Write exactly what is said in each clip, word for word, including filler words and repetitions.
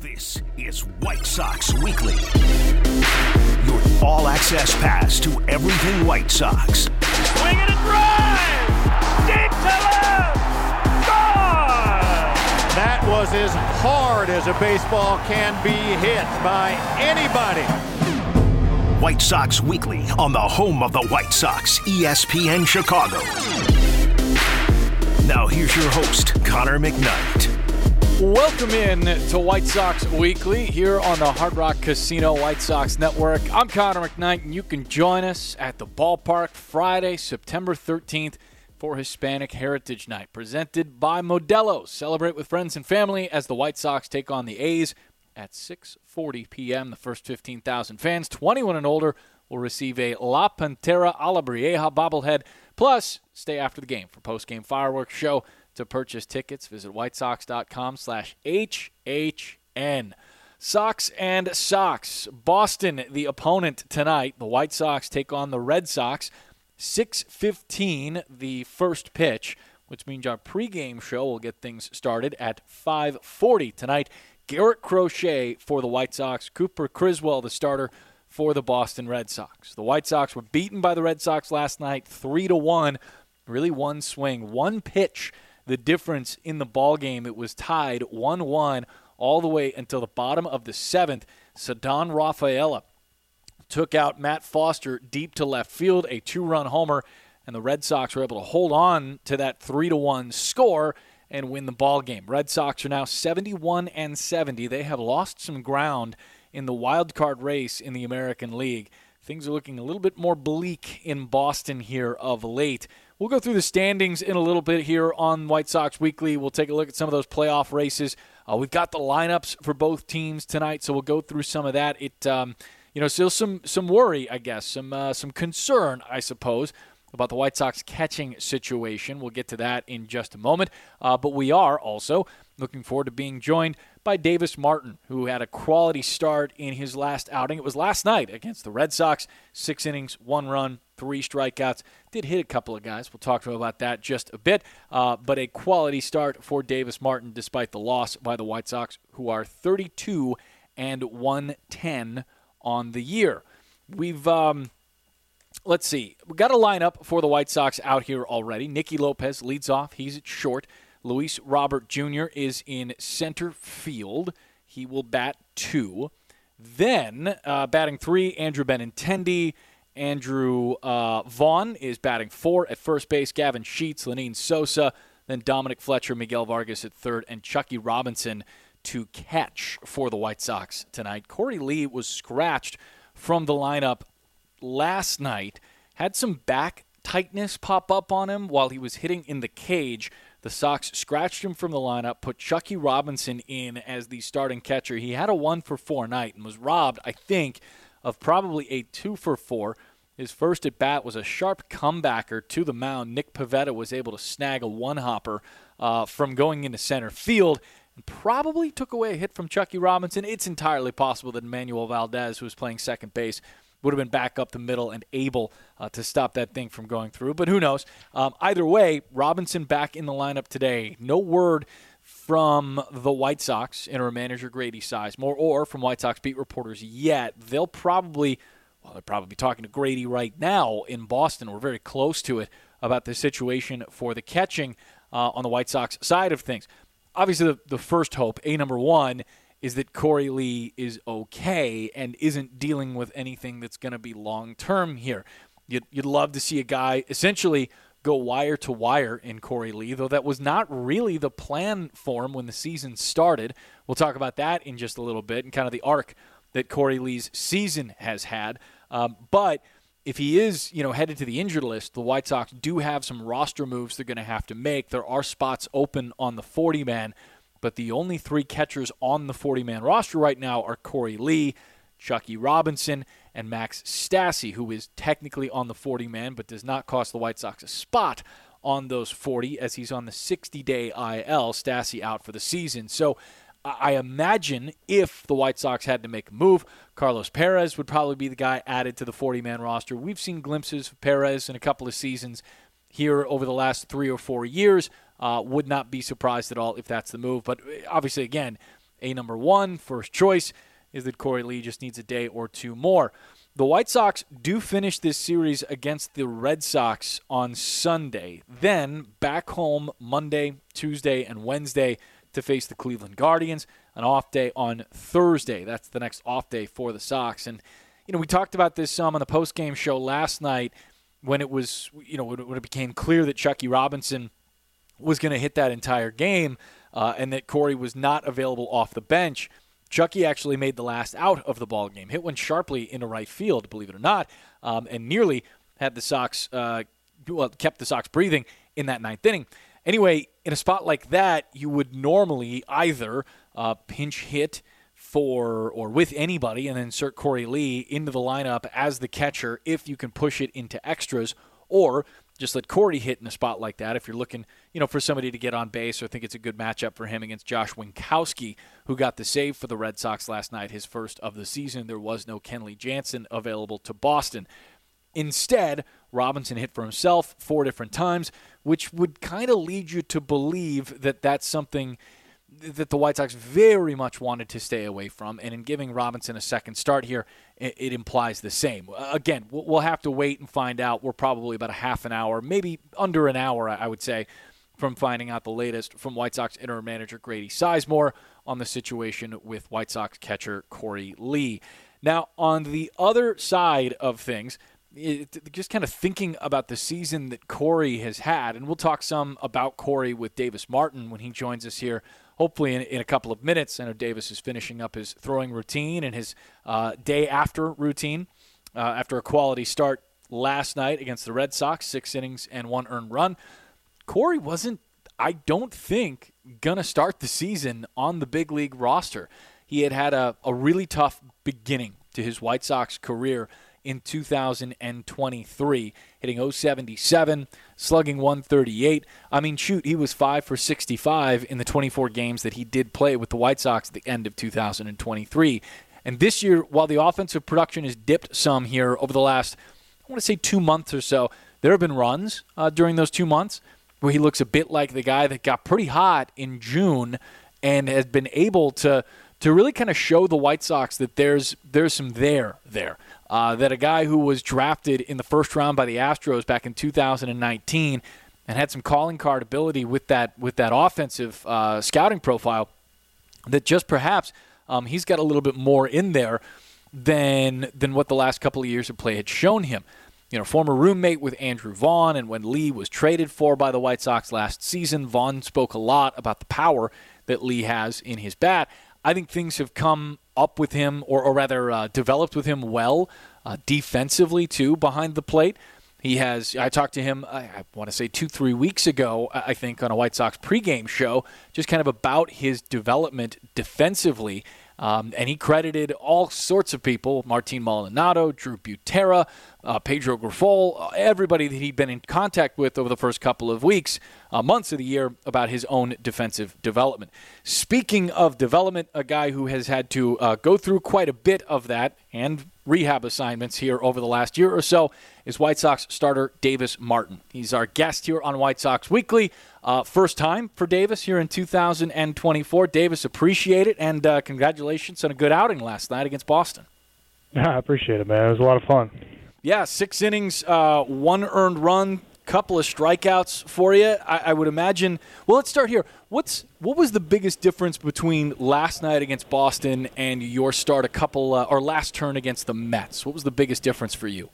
This is White Sox Weekly, your all-access pass to everything White Sox. Swing and a drive! Deep to left! Gone! That was as hard as a baseball can be hit by anybody. White Sox Weekly on the home of the White Sox, E S P N Chicago. Now here's your host, Connor McKnight. Welcome in to White Sox Weekly here on the Hard Rock Casino White Sox Network. I'm Connor McKnight, and you can join us at the ballpark Friday, September thirteenth for Hispanic Heritage Night, presented by Modelo. Celebrate with friends and family as the White Sox take on the A's at six forty p.m. The first fifteen thousand fans, twenty-one and older, will receive a La Pantera a la Brieja bobblehead. Plus, stay after the game for post-game fireworks show. To purchase tickets, visit whitesox.com slash HHN. Sox and Sox. Boston, the opponent tonight. The White Sox take on the Red Sox. six fifteen, the first pitch, which means our pregame show will get things started at five forty tonight. Garrett Crochet for the White Sox. Cooper Criswell, the starter for the Boston Red Sox. The White Sox were beaten by the Red Sox last night, three to one. Really one swing, one pitch. The difference in the ball game, it was tied one one all the way until the bottom of the seventh. Ceddanne Rafaela took out Matt Foster deep to left field, a two-run homer, and the Red Sox were able to hold on to that three to one score and win the ball game. Red Sox are now seventy-one and seventy. They have lost some ground in the wild card race in the American League. Things are looking a little bit more bleak in Boston here of late. We'll go through the standings in a little bit here on White Sox Weekly. We'll take a look at some of those playoff races. Uh, we've got the lineups for both teams tonight, so we'll go through some of that. It, um, you know, still some some worry, I guess, some uh, some concern, I suppose, about the White Sox catching situation. We'll get to that in just a moment. Uh, but we are also looking forward to being joined by Davis Martin, who had a quality start in his last outing. It was last night against the Red Sox. Six innings, one run, three strikeouts. Did hit a couple of guys. We'll talk to him about that just a bit. Uh, but a quality start for Davis Martin despite the loss by the White Sox, who are thirty-two and one ten on the year. We've... Um, Let's see. We've got a lineup for the White Sox out here already. Nicky Lopez leads off. He's at short. Luis Robert Junior is in center field. He will bat two. Then, uh, batting three, Andrew Benintendi. Andrew uh, Vaughn is batting four at first base. Gavin Sheets, Lenine Sosa. Then Dominic Fletcher, Miguel Vargas at third, and Chucky Robinson to catch for the White Sox tonight. Corey Lee was scratched from the lineup last night, had some back tightness pop up on him while he was hitting in the cage. The Sox scratched him from the lineup, put Chucky Robinson in as the starting catcher. He had a one for four night and was robbed, I think, of probably a two for four. His first at bat was a sharp comebacker to the mound. Nick Pivetta was able to snag a one-hopper uh, from going into center field and probably took away a hit from Chucky Robinson. It's entirely possible that Emmanuel Valdez, who was playing second base, would have been back up the middle and able uh, to stop that thing from going through. But who knows? Um, either way, Robinson back in the lineup today. No word from the White Sox interim manager Grady Sizemore or from White Sox beat reporters yet. They'll probably, well, they'll probably be talking to Grady right now in Boston. We're very close to it about the situation for the catching uh, on the White Sox side of things. Obviously, the, the first hope, A number one, is that Corey Lee is okay and isn't dealing with anything that's going to be long-term here. You'd, you'd love to see a guy essentially go wire to wire in Corey Lee, though that was not really the plan for him when the season started. We'll talk about that in just a little bit and kind of the arc that Corey Lee's season has had. Um, but if he is, you know, headed to the injured list, the White Sox do have some roster moves they're going to have to make. There are spots open on the forty-man, but the only three catchers on the forty-man roster right now are Corey Lee, Chucky Robinson, and Max Stassi, who is technically on the forty-man but does not cost the White Sox a spot on those forty as he's on the sixty-day I L. Stassi out for the season. So I imagine if the White Sox had to make a move, Carlos Perez would probably be the guy added to the forty-man roster. We've seen glimpses of Perez in a couple of seasons here over the last three or four years. Uh, would not be surprised at all if that's the move. But obviously, again, a number one, first choice, is that Korey Lee just needs a day or two more. The White Sox do finish this series against the Red Sox on Sunday. Then back home Monday, Tuesday, and Wednesday to face the Cleveland Guardians. An off day on Thursday. That's the next off day for the Sox. And, you know, we talked about this some on the postgame show last night when it was, you know, when it became clear that Chucky Robinson was going to hit that entire game uh, and that Korey was not available off the bench. Chucky actually made the last out of the ball game, hit one sharply into right field, believe it or not, um, and nearly had the Sox, uh, well, kept the Sox breathing in that ninth inning. Anyway, in a spot like that, you would normally either uh, pinch hit for or with anybody and then insert Korey Lee into the lineup as the catcher if you can push it into extras, or just let Korey hit in a spot like that if you're looking, you know, for somebody to get on base or think it's a good matchup for him against Josh Winkowski, who got the save for the Red Sox last night, his first of the season. There was no Kenley Jansen available to Boston. Instead, Robinson hit for himself four different times, which would kind of lead you to believe that that's something that the White Sox very much wanted to stay away from, and in giving Robinson a second start here, it, it implies the same. Again, we'll have to wait and find out. We're probably about a half an hour, maybe under an hour, I would say, from finding out the latest from White Sox interim manager Grady Sizemore on the situation with White Sox catcher Korey Lee. Now, on the other side of things, it, just kind of thinking about the season that Korey has had, and we'll talk some about Korey with Davis Martin when he joins us here, hopefully in, in a couple of minutes. I know Davis is finishing up his throwing routine and his uh, day after routine uh, after a quality start last night against the Red Sox, six innings and one earned run. Korey wasn't, I don't think, going to start the season on the big league roster. He had had a, a really tough beginning to his White Sox career in two thousand twenty-three, hitting oh seventy-seven, slugging one thirty-eight. I mean, shoot, he was five for sixty-five in the twenty-four games that he did play with the White Sox at the end of two thousand twenty-three. And this year, while the offensive production has dipped some here over the last, I want to say two months or so, there have been runs uh, during those two months where he looks a bit like the guy that got pretty hot in June and has been able to to really kind of show the White Sox that there's there's some there there. Uh, that a guy who was drafted in the first round by the Astros back in two thousand nineteen and had some calling card ability with that with that offensive uh, scouting profile, that just perhaps um, he's got a little bit more in there than than what the last couple of years of play had shown him. You know, former roommate with Andrew Vaughn, and when Lee was traded for by the White Sox last season, Vaughn spoke a lot about the power that Lee has in his bat. I think things have come up with him, or, or rather uh, developed with him well, uh, defensively too, behind the plate. He has, I talked to him, I, I want to say two, three weeks ago, I think, on a White Sox pregame show, just kind of about his development defensively. Um, and he credited all sorts of people, Martin Maldonado, Drew Butera, uh, Pedro Grifol, everybody that he'd been in contact with over the first couple of weeks, uh, months of the year, about his own defensive development. Speaking of development, a guy who has had to uh, go through quite a bit of that and rehab assignments here over the last year or so is White Sox starter Davis Martin. He's our guest here on White Sox Weekly. Uh, first time for Davis here in two thousand twenty-four. Davis, appreciate it, and uh, congratulations on a good outing last night against Boston. Yeah, I appreciate it, man. It was a lot of fun. Yeah, six innings, uh, one earned run, couple of strikeouts for you. I, I would imagine. Well, let's start here. What's what was the biggest difference between last night against Boston and your start a couple uh, or last turn against the Mets? What was the biggest difference for you?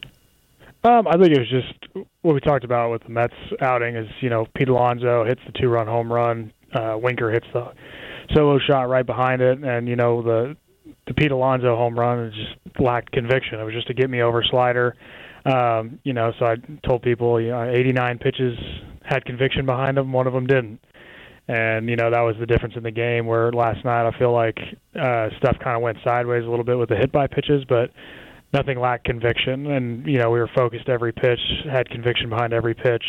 Um, I think it was just what we talked about with the Mets outing is, you know, Pete Alonso hits the two-run home run. Uh, Winker hits the solo shot right behind it. And, you know, the the Pete Alonso home run just lacked conviction. It was just a get-me-over slider. Um, you know, so I told people, you know, eighty-nine pitches had conviction behind them. One of them didn't. And, you know, that was the difference in the game, where last night I feel like uh, stuff kind of went sideways a little bit with the hit-by pitches, but nothing lacked conviction. And, you know, we were focused every pitch, had conviction behind every pitch,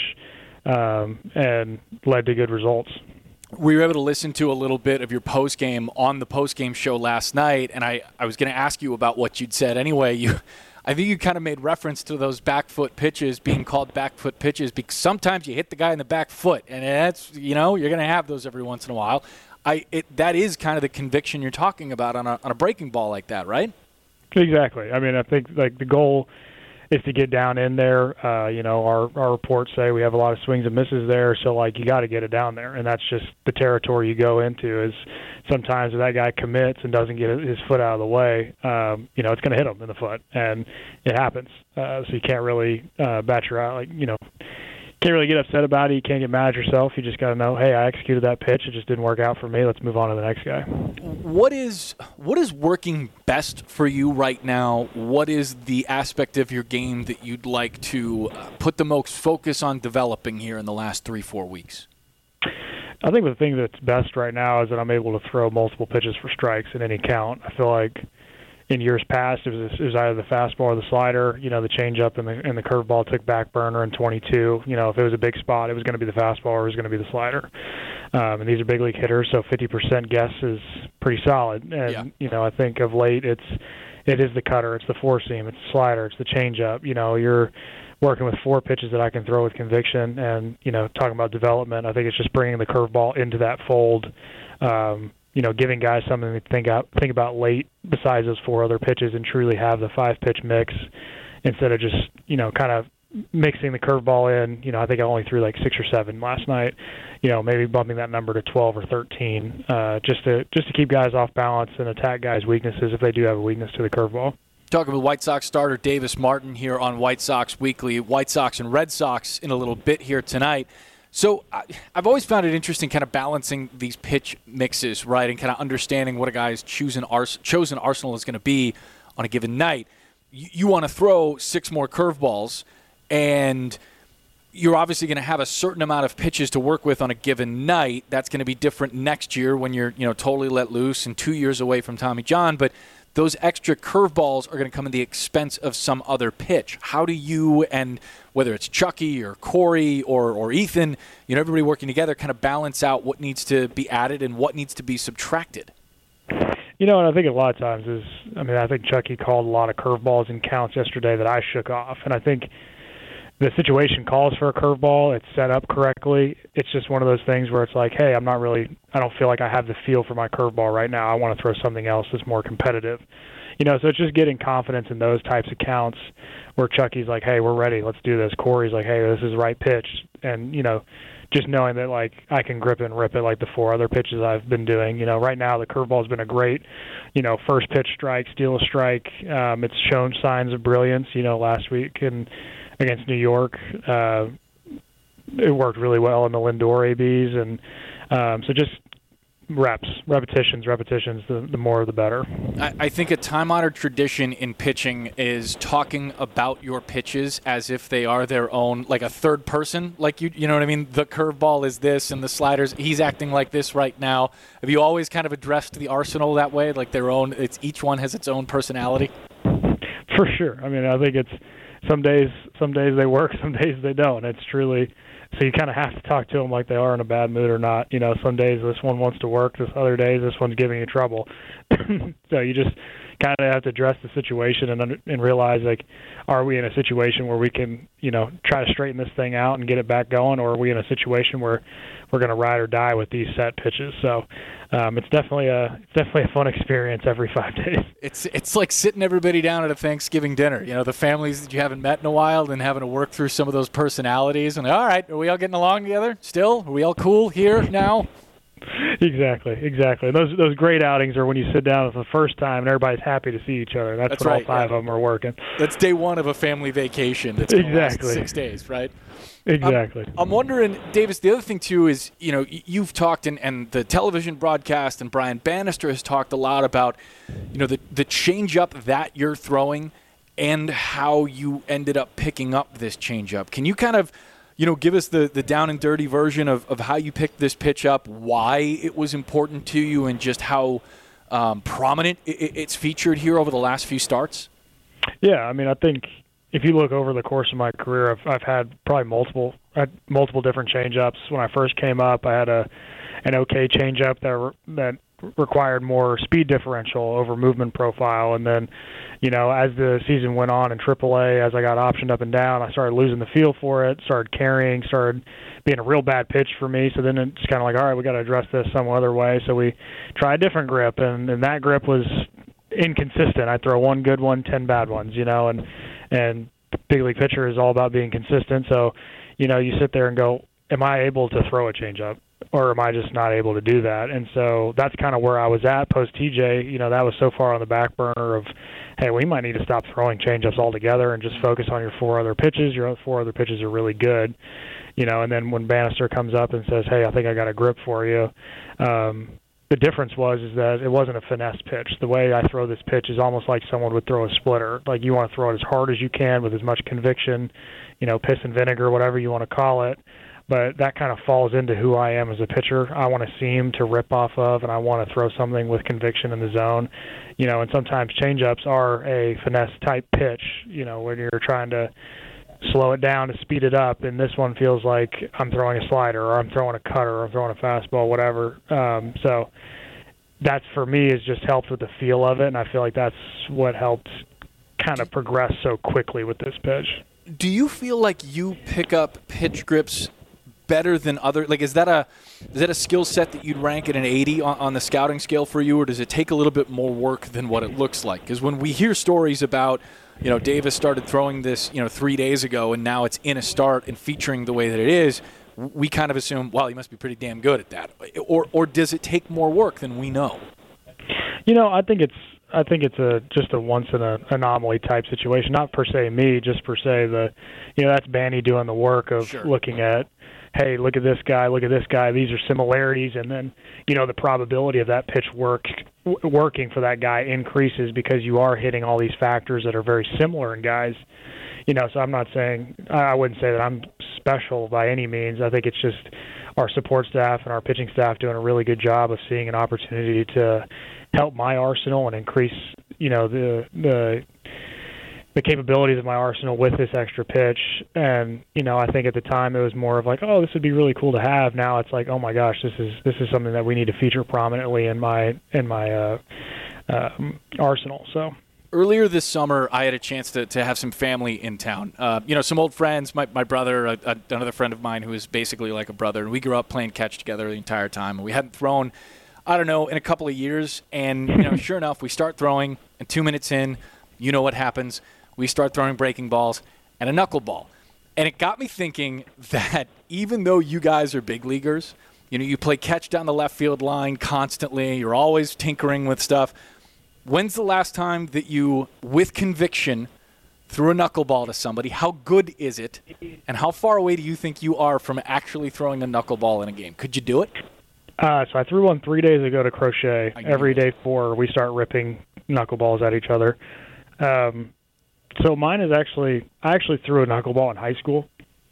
um, and led to good results. We were able to listen to a little bit of your postgame on the postgame show last night, and I, I was going to ask you about what you'd said anyway. You, I think you kind of made reference to those back foot pitches being called back foot pitches because sometimes you hit the guy in the back foot, and that's, you know, you're going to have those every once in a while. I it, that is kind of the conviction you're talking about on a on a breaking ball like that, right? Exactly. I mean, I think like the goal is to get down in there. Uh, you know, our our reports say we have a lot of swings and misses there, so like you got to get it down there, and that's just the territory you go into. Is sometimes if that guy commits and doesn't get his foot out of the way, um, you know, it's going to hit him in the foot, and it happens. Uh, so you can't really uh, bat your eye, like you know. Can't really get upset about it. You can't get mad at yourself. You just got to know, hey, I executed that pitch. It just didn't work out for me. Let's move on to the next guy. What is what is working best for you right now? What is the aspect of your game that you'd like to put the most focus on developing here in the last three, four weeks? I think the thing that's best right now is that I'm able to throw multiple pitches for strikes in any count. I feel like in years past, it was, it was either the fastball or the slider. You know, the changeup and the and the curveball took back burner in twenty-two. You know, if it was a big spot, it was going to be the fastball or it was going to be the slider. Um, and these are big league hitters, so fifty percent guess is pretty solid. And yeah. you know, I think of late, it's it is the cutter, it's the four seam, it's the slider, it's the changeup. You know, you're working with four pitches that I can throw with conviction. And you know, talking about development, I think it's just bringing the curveball into that fold. Um, you know, giving guys something to think out, think about late besides those four other pitches, and truly have the five-pitch mix instead of just, you know, kind of mixing the curveball in. You know, I think I only threw like six or seven last night. You know, maybe bumping that number to twelve or thirteen, uh, just to just to keep guys off balance and attack guys' weaknesses if they do have a weakness to the curveball. Talking with White Sox starter Davis Martin here on White Sox Weekly. White Sox and Red Sox in a little bit here tonight. So I, I've always found it interesting kind of balancing these pitch mixes, right, and kind of understanding what a guy's chosen, ars- chosen arsenal is going to be on a given night. You, you want to throw six more curveballs, and you're obviously going to have a certain amount of pitches to work with on a given night. That's going to be different next year when you're, you know, totally let loose and two years away from Tommy John. But those extra curveballs are going to come at the expense of some other pitch. How do you, and whether it's Chucky or Corey or, or Ethan, you know, everybody working together, kind of balance out what needs to be added and what needs to be subtracted? You know, and I think a lot of times is, I mean, I think Chucky called a lot of curveballs and counts yesterday that I shook off. And I think the situation calls for a curveball. It's set up correctly. It's just one of those things where it's like, hey, I'm not really, I don't feel like I have the feel for my curveball right now. I want to throw something else that's more competitive. You know, so it's just getting confidence in those types of counts where Chucky's like, hey, we're ready. Let's do this. Corey's like, hey, this is the right pitch. And, you know, just knowing that, like, I can grip it and rip it like the four other pitches I've been doing. You know, right now the curveball's been a great, you know, first pitch strike, steal a strike. Um, it's shown signs of brilliance, you know, last week and against New York. Uh, it worked really well in the Lindor A Bs. And um, so just reps, repetitions, repetitions, the, the more the better. I, I think a time-honored tradition in pitching is talking about your pitches as if they are their own, like a third person. Like, you you know what I mean? The curveball is this and the sliders, he's acting like this right now. Have you always kind of addressed the arsenal that way, like their own, it's each one has its own personality? For sure. I mean, I think it's some days, some days they work, some days they don't. It's truly... So you kind of have to talk to them like they are in a bad mood or not. You know, some days this one wants to work, this other days this one's giving you trouble. So you just kind of have to address the situation and and realize, like, are we in a situation where we can, you know, try to straighten this thing out and get it back going, or are we in a situation where we're going to ride or die with these set pitches? So um, it's definitely a it's definitely a fun experience every five days. It's it's like sitting everybody down at a Thanksgiving dinner. You know, the families that you haven't met in a while, and having to work through some of those personalities. And all right, are we all getting along together still? Are we all cool here now? Exactly, exactly. Those those great outings are when you sit down for the first time and everybody's happy to see each other. That's, That's when right, all five yeah. of them are working. That's day one of a family vacation. That's gonna exactly last six days, right? Exactly. I'm, I'm wondering, Davis, the other thing, too, is, you know, you've talked, and, and the television broadcast, and Brian Bannister has talked a lot about, you know, the, the change-up that you're throwing and how you ended up picking up this change-up. Can you kind of, you know, give us the, the down and dirty version of, of how you picked this pitch up, why it was important to you, and just how um, prominent it, it's featured here over the last few starts? Yeah, I mean, I think if you look over the course of my career, I've, I've had probably multiple I had multiple different change-ups. When I first came up, I had a an okay change-up that that required more speed differential over movement profile. And then, you know, as the season went on in triple A, as I got optioned up and down, I started losing the feel for it, started carrying, started being a real bad pitch for me. So then it's kind of like, all right, we got to address this some other way. So we tried a different grip, and, and that grip was inconsistent. I throw one good one, ten bad ones, you know, and and big league pitcher is all about being consistent. So, you know, you sit there and go, am I able to throw a changeup, or am I just not able to do that? And so that's kind of where I was at post T J. You know, that was so far on the back burner of, hey, we might need to stop throwing changeups altogether and just focus on your four other pitches. Your four other pitches are really good. You know, and then when Bannister comes up and says, hey, I think I got a grip for you, um, the difference was is that it wasn't a finesse pitch. The way I throw this pitch is almost like someone would throw a splitter. Like, you want to throw it as hard as you can with as much conviction, you know, piss and vinegar, whatever you want to call it. But that kind of falls into who I am as a pitcher. I want a seam to rip off of, and I want to throw something with conviction in the zone. You know, and sometimes changeups are a finesse-type pitch, you know, when you're trying to slow it down to speed it up, and this one feels like I'm throwing a slider, or I'm throwing a cutter, or I'm throwing a fastball, whatever. Um, so that's, for me, has just helped with the feel of it, and I feel like that's what helped kind of progress so quickly with this pitch. Do you feel like you pick up pitch grips better than other? Like, is that a is that a skill set that you'd rank at an eighty on, on the scouting scale for you, or does it take a little bit more work than what it looks like? Because when we hear stories about, you know, Davis started throwing this, you know, three days ago, and now it's in a start and featuring the way that it is, we kind of assume, well, he must be pretty damn good at that. Or or does it take more work than we know? You know, I think it's I think it's a just a once in a anomaly type situation. Not per se me, just per se the, you know, that's Banny doing the work of sure. looking at, hey, look at this guy, look at this guy. These are similarities, and then, you know, the probability of that pitch work working for that guy increases because you are hitting all these factors that are very similar in guys. You know, so I'm not saying, I wouldn't say that I'm special by any means. I think it's just our support staff and our pitching staff doing a really good job of seeing an opportunity to help my arsenal and increase, you know, the the the capabilities of my arsenal with this extra pitch. And, you know, I think at the time it was more of like, oh, this would be really cool to have. Now it's like, oh my gosh, this is this is something that we need to feature prominently in my in my uh, uh, arsenal. So earlier this summer, I had a chance to, to have some family in town. Uh, you know, some old friends, my, my brother, a, a, another friend of mine who is basically like a brother, and we grew up playing catch together the entire time. And we hadn't thrown, I don't know, in a couple of years. And, you know, sure enough, we start throwing, and two minutes in, you know what happens. We start throwing breaking balls and a knuckleball. And it got me thinking that even though you guys are big leaguers, you know, you play catch down the left field line constantly, you're always tinkering with stuff. When's the last time that you, with conviction, threw a knuckleball to somebody? How good is it? And how far away do you think you are from actually throwing a knuckleball in a game? Could you do it? Uh, so I threw one three days ago to Crochet. Every day four, we start ripping knuckleballs at each other. Um, so mine is actually, I actually threw a knuckleball in high school.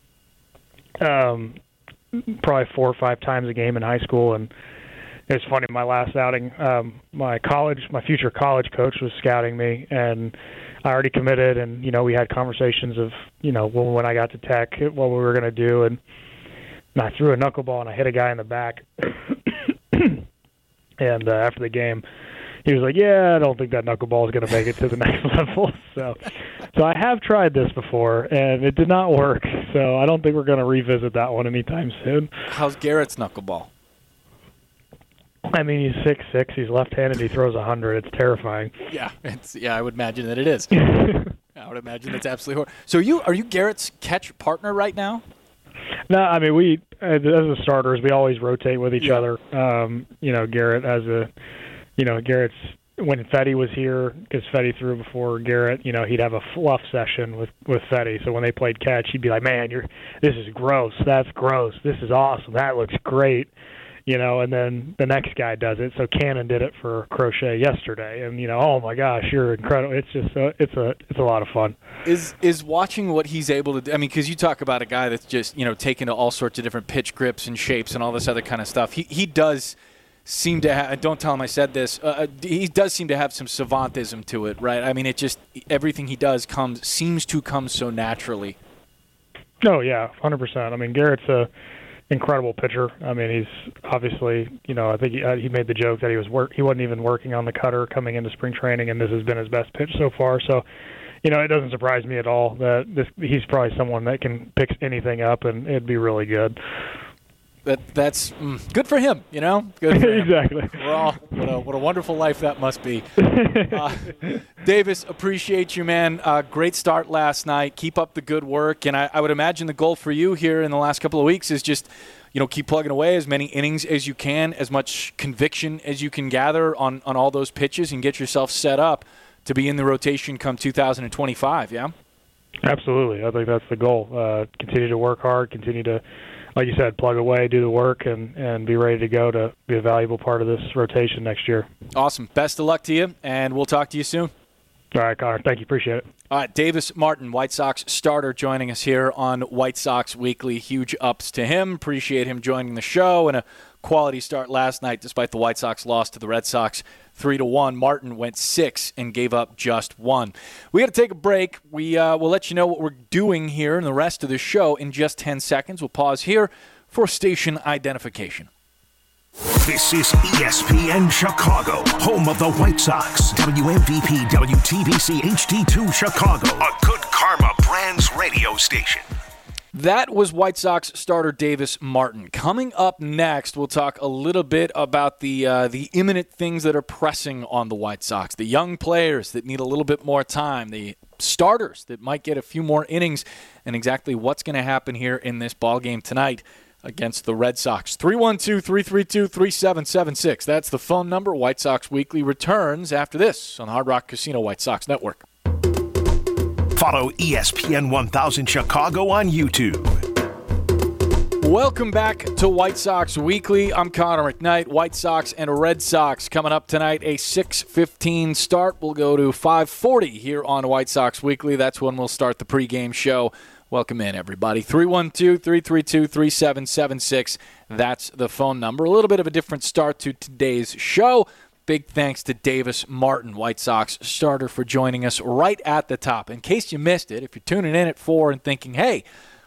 Um, probably four or five times a game in high school, and it's funny, my last outing, um, my college, my future college coach was scouting me, and I already committed, and, you know, we had conversations of, you know, when, when I got to Tech, what we were going to do, and, and I threw a knuckleball, and I hit a guy in the back, and uh, after the game, he was like, yeah, I don't think that knuckleball is going to make it to the next level, so so I have tried this before, and it did not work, so I don't think we're going to revisit that one anytime soon. How's Garrett's knuckleball? I mean, he's six six. He's left-handed. He throws one hundred. It's terrifying. Yeah, it's yeah. I would imagine that it is. I would imagine that's absolutely horrible. So, are you are you Garrett's catch partner right now? No, I mean, we as the starters, we always rotate with each yeah. other. Um, you know, Garrett as a, you know, Garrett's when Fetty was here, because Fetty threw before Garrett. You know, he'd have a fluff session with with Fetty. So when they played catch, he'd be like, "Man, you're this is gross. That's gross. This is awesome. That looks great." You know, and then the next guy does it. So Cannon did it for Crochet yesterday, and you know, oh my gosh, you're incredible. It's just a, it's a it's a lot of fun. Is is watching what he's able to do? I mean, because you talk about a guy that's just, you know, taken to all sorts of different pitch grips and shapes and all this other kind of stuff. He he does seem to have. Don't tell him I said this. Uh, he does seem to have some savantism to it, right? I mean, it just everything he does comes seems to come so naturally. Oh yeah, one hundred percent. I mean, Garrett's a. incredible pitcher. I mean, he's obviously, you know, I think he, uh, he made the joke that he was work he wasn't even working on the cutter coming into spring training, and this has been his best pitch so far. So, you know, it doesn't surprise me at all that this he's probably someone that can pick anything up, and it'd be really good. That that's mm, good for him, you know. Good for him. Exactly. We're all what a what a wonderful life that must be. Uh, Davis, appreciate you, man. Uh, great start last night. Keep up the good work, and I, I would imagine the goal for you here in the last couple of weeks is just, you know, keep plugging away as many innings as you can, as much conviction as you can gather on on all those pitches, and get yourself set up to be in the rotation come two thousand twenty-five. Yeah. Absolutely. I think that's the goal. Uh, continue to work hard. Continue to, like you said, plug away, do the work, and, and be ready to go to be a valuable part of this rotation next year. Awesome. Best of luck to you, and we'll talk to you soon. All right, Connor. Thank you. Appreciate it. All right, Davis Martin, White Sox starter, joining us here on White Sox Weekly. Huge ups to him. Appreciate him joining the show, and a quality start last night despite the White Sox loss to the Red Sox three to one. Martin went six and gave up just one. We got to take a break. We uh, will let you know what we're doing here in the rest of the show in just ten seconds. We'll pause here for station identification. This is E S P N Chicago, home of the White Sox. W M V P W T B C H D two Chicago, a Good Karma Brands radio station. That was White Sox starter Davis Martin. Coming up next, we'll talk a little bit about the uh, the imminent things that are pressing on the White Sox, the young players that need a little bit more time, the starters that might get a few more innings, and exactly what's going to happen here in this ballgame tonight against the Red Sox. three one two, three three two, three seven seven six. That's the phone number. White Sox Weekly returns after this on the Hard Rock Casino White Sox Network. Follow E S P N one thousand Chicago on YouTube. Welcome back to White Sox Weekly. I'm Connor McKnight. White Sox and Red Sox coming up tonight. A six fifteen start. We'll go to five forty here on White Sox Weekly. That's when we'll start the pregame show. Welcome in, everybody. three one two, three three two, three seven seven six. That's the phone number. A little bit of a different start to today's show. Big thanks to Davis Martin, White Sox starter, for joining us right at the top. In case you missed it, if you're tuning in at four and thinking, hey,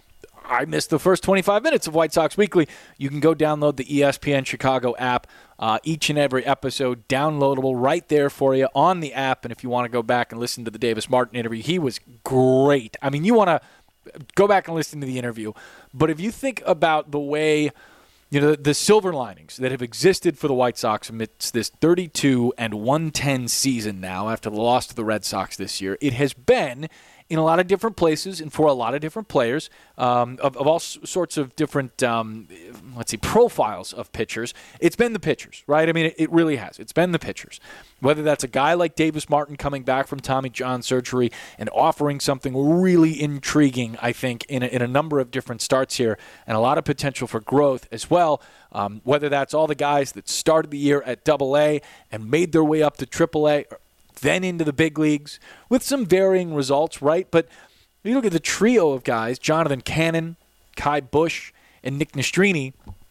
I missed the first twenty-five minutes of White Sox Weekly, you can go download the E S P N Chicago app. Uh, each and every episode downloadable right there for you on the app. And if you want to go back and listen to the Davis Martin interview, he was great. I mean, you want to go back and listen to the interview. But if you think about the way, you know, the silver linings that have existed for the White Sox amidst this thirty-two and one ten season now after the loss to the Red Sox this year, it has been in a lot of different places and for a lot of different players um, of, of all sorts of different, um, let's see, profiles of pitchers. It's been the pitchers, right? I mean, it, it really has. It's been the pitchers. Whether that's a guy like Davis Martin coming back from Tommy John surgery and offering something really intriguing, I think, in a, in a number of different starts here, and a lot of potential for growth as well. Um, whether that's all the guys that started the year at Double A and made their way up to Triple A, then into the big leagues with some varying results, right? But you look at the trio of guys, Jonathan Cannon, Kai Busch, and Nick Nastrini,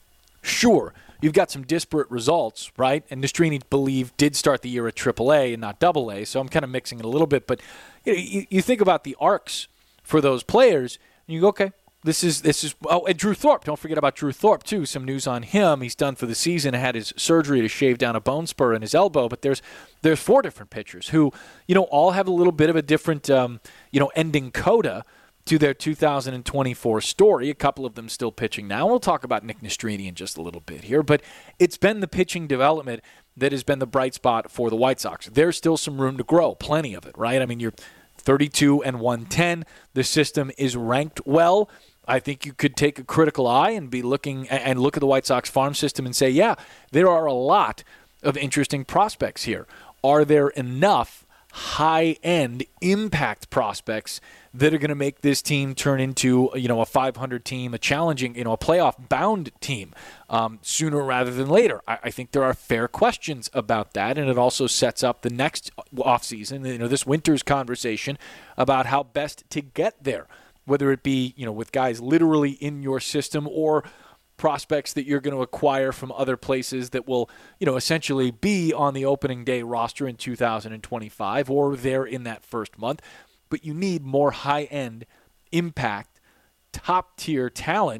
sure, you've got some disparate results, right? And Nastrini, believe, did start the year at Triple A and not Double A, so I'm kind of mixing it a little bit. But you know, you, you think about the arcs for those players, and you go, okay, This is, this is oh, and Drew Thorpe. Don't forget about Drew Thorpe, too. Some news on him. He's done for the season, had his surgery to shave down a bone spur in his elbow. But there's there's four different pitchers who, you know, all have a little bit of a different, um, you know, ending coda to their two thousand twenty-four story. A couple of them still pitching now. We'll talk about Nick Nastrini in just a little bit here. But it's been the pitching development that has been the bright spot for the White Sox. There's still some room to grow, plenty of it, right? I mean, you're thirty-two and one ten. The system is ranked well. I think you could take a critical eye and be looking and look at the White Sox farm system and say, yeah, there are a lot of interesting prospects here. Are there enough high-end impact prospects that are going to make this team turn into, you know, a five hundred team, a challenging, you know, a playoff-bound team um, sooner rather than later? I, I think there are fair questions about that, and it also sets up the next offseason, you know, this winter's conversation about how best to get there. Whether it be, you know, with guys literally in your system or prospects that you're going to acquire from other places that will, you know, essentially be on the opening day roster in two thousand twenty-five or there in that first month. But you need more high-end impact, top-tier talent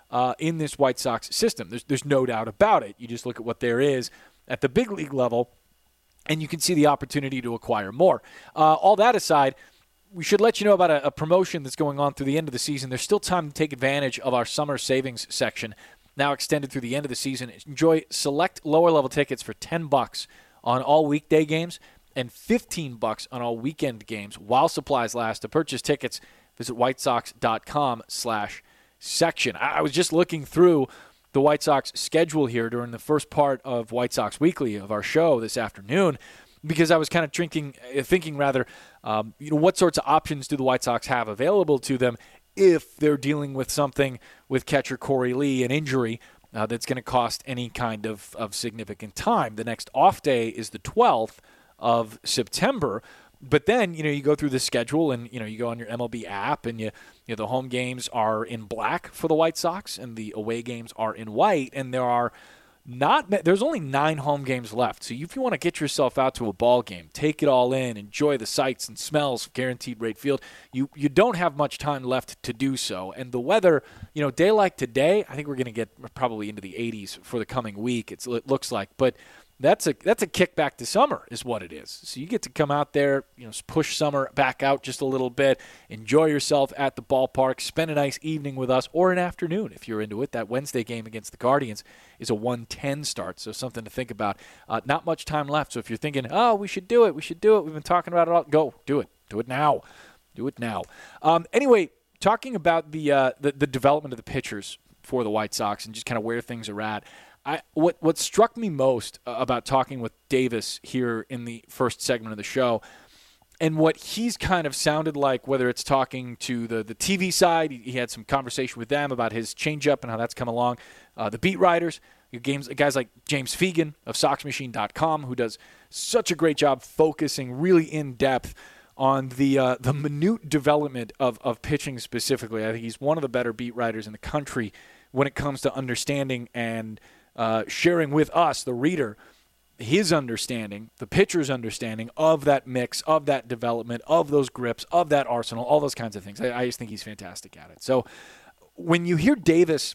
uh, in this White Sox system. There's, there's no doubt about it. You just look at what there is at the big league level, and you can see the opportunity to acquire more. Uh, all that aside, we should let you know about a, a promotion that's going on through the end of the season. There's still time to take advantage of our summer savings section, now extended through the end of the season. Enjoy select lower-level tickets for ten bucks on all weekday games and fifteen bucks on all weekend games while supplies last. To purchase tickets, visit whitesox.com slash section. I was just looking through the White Sox schedule here during the first part of White Sox Weekly of our show this afternoon, because I was kind of thinking, thinking rather, um, you know, what sorts of options do the White Sox have available to them if they're dealing with something with catcher Corey Lee, an injury uh, that's going to cost any kind of, of significant time. The next off day is the twelfth of September. But then, you know, you go through the schedule and, you know, you go on your M L B app and, you, you know, the home games are in black for the White Sox and the away games are in white. And there are not, there's only nine home games left. So if you want to get yourself out to a ball game, take it all in, enjoy the sights and smells of Guaranteed Rate Field, you, you don't have much time left to do so. And the weather, you know, day like today, I think we're going to get probably into the eighties for the coming week, it's, it looks like. But That's a that's a kick back to summer is what it is. So you get to come out there, you know, push summer back out just a little bit, enjoy yourself at the ballpark, spend a nice evening with us, or an afternoon if you're into it. That Wednesday game against the Guardians is a one ten start, so something to think about. Uh, not much time left, so if you're thinking, oh, we should do it, we should do it, we've been talking about it all, go, do it. Do it now. Do it now. Um, anyway, talking about the, uh, the the development of the pitchers for the White Sox and just kind of where things are at, I, what what struck me most about talking with Davis here in the first segment of the show, and what he's kind of sounded like, whether it's talking to the, the T V side, he, he had some conversation with them about his changeup and how that's come along, uh, the beat writers, games, guys like James Fegan of Sox Machine dot com, who does such a great job focusing really in depth on the uh, the minute development of, of pitching specifically. I think he's one of the better beat writers in the country when it comes to understanding and Uh, sharing with us, the reader, his understanding, the pitcher's understanding of that mix, of that development, of those grips, of that arsenal, all those kinds of things. I, I just think he's fantastic at it. So when you hear Davis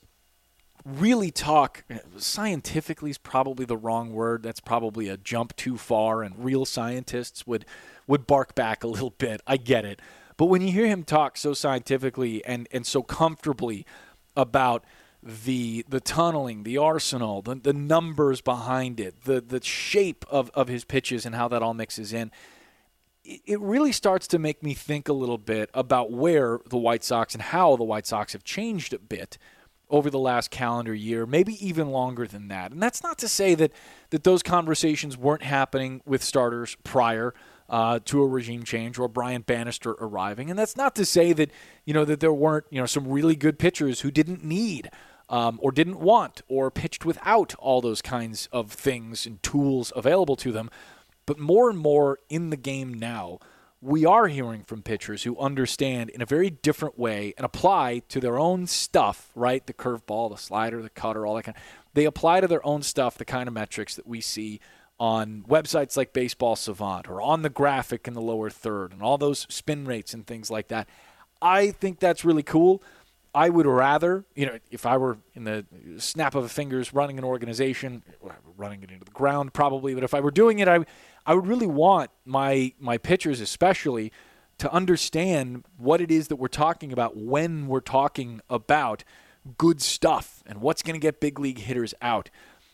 really talk, scientifically is probably the wrong word. That's probably a jump too far, and real scientists would, would bark back a little bit. I get it. But when you hear him talk so scientifically and, and so comfortably about the the tunneling, the arsenal, the, the numbers behind it, the the shape of, of his pitches and how that all mixes in, it, it really starts to make me think a little bit about where the White Sox and how the White Sox have changed a bit over the last calendar year, maybe even longer than that. And that's not to say that, that those conversations weren't happening with starters prior uh, to a regime change or Brian Bannister arriving. And that's not to say that, you know, that there weren't, you know, some really good pitchers who didn't need Um, or didn't want, or pitched without all those kinds of things and tools available to them. But more and more in the game now, we are hearing from pitchers who understand in a very different way and apply to their own stuff, right? The curveball, the slider, the cutter, all that kind of. They apply to their own stuff the kind of metrics that we see on websites like Baseball Savant or on the graphic in the lower third and all those spin rates and things like that. I think that's really cool. I would rather, you know, if I were in the snap of a fingers running an organization, running it into the ground probably, but if I were doing it, I, I would really want my my pitchers especially to understand what it is that we're talking about when we're talking about good stuff and what's going to get big league hitters out.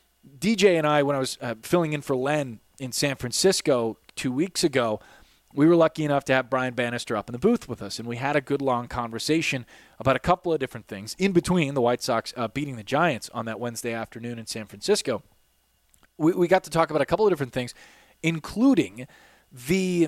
D J and I, when I was uh, filling in for Len in San Francisco two weeks ago, we were lucky enough to have Brian Bannister up in the booth with us, and we had a good long conversation about a couple of different things in between the White Sox uh, beating the Giants on that Wednesday afternoon in San Francisco. We, we got to talk about a couple of different things, including the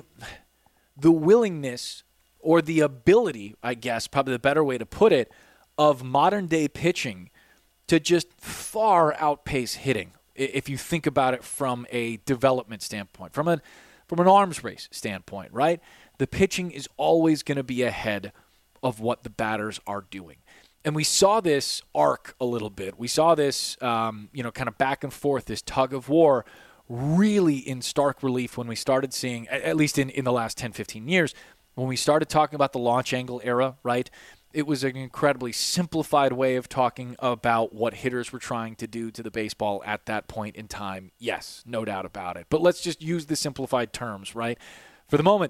the willingness or the ability, I guess, probably the better way to put it, of modern-day pitching to just far outpace hitting, if you think about it from a development standpoint, from a From an arms race standpoint, right? The pitching is always going to be ahead of what the batters are doing. And we saw this arc a little bit. We saw this, um, you know, kind of back and forth, this tug of war, really in stark relief when we started seeing, at least in, in the last ten, fifteen years, when we started talking about the launch angle era, right? it was an incredibly simplified way of talking about what hitters were trying to do to the baseball at that point in time. Yes, no doubt about it. But let's just use the simplified terms, right? For the moment,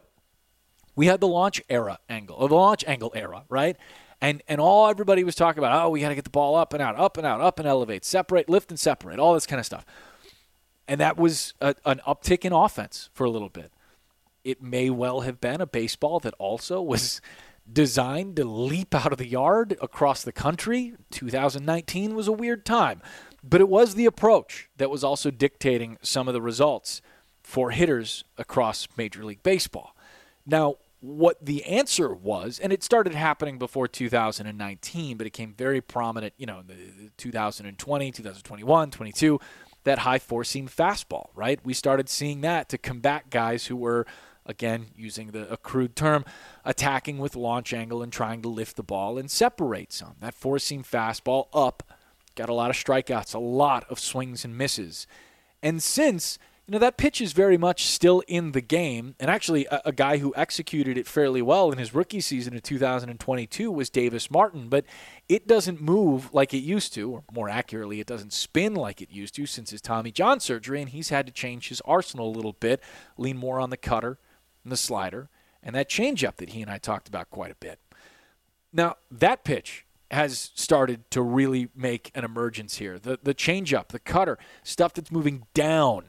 we had the launch era angle, or the launch angle era, right? And and all everybody was talking about, oh, we got to get the ball up and out, up and out, up and elevate, separate, lift and separate, all this kind of stuff. And that was a, an uptick in offense for a little bit. It may well have been a baseball that also was designed to leap out of the yard across the country. two thousand nineteen was a weird time. But it was the approach that was also dictating some of the results for hitters across Major League Baseball. Now, what the answer was, and it started happening before two thousand nineteen, but it came very prominent, you know, in the two thousand twenty, two thousand twenty-one, twenty-two, that high four-seam fastball, right? We started seeing that to combat guys who were, again, using the a crude term, attacking with launch angle and trying to lift the ball and separate some. That four-seam fastball up got a lot of strikeouts, a lot of swings and misses. And since, you know, that pitch is very much still in the game, and actually a, a guy who executed it fairly well in his rookie season of two thousand twenty-two was Davis Martin, but it doesn't move like it used to, or more accurately, it doesn't spin like it used to since his Tommy John surgery, and he's had to change his arsenal a little bit, lean more on the cutter and the slider, and that changeup that he and I talked about quite a bit. Now, that pitch has started to really make an emergence here. The the changeup, the cutter, stuff that's moving down,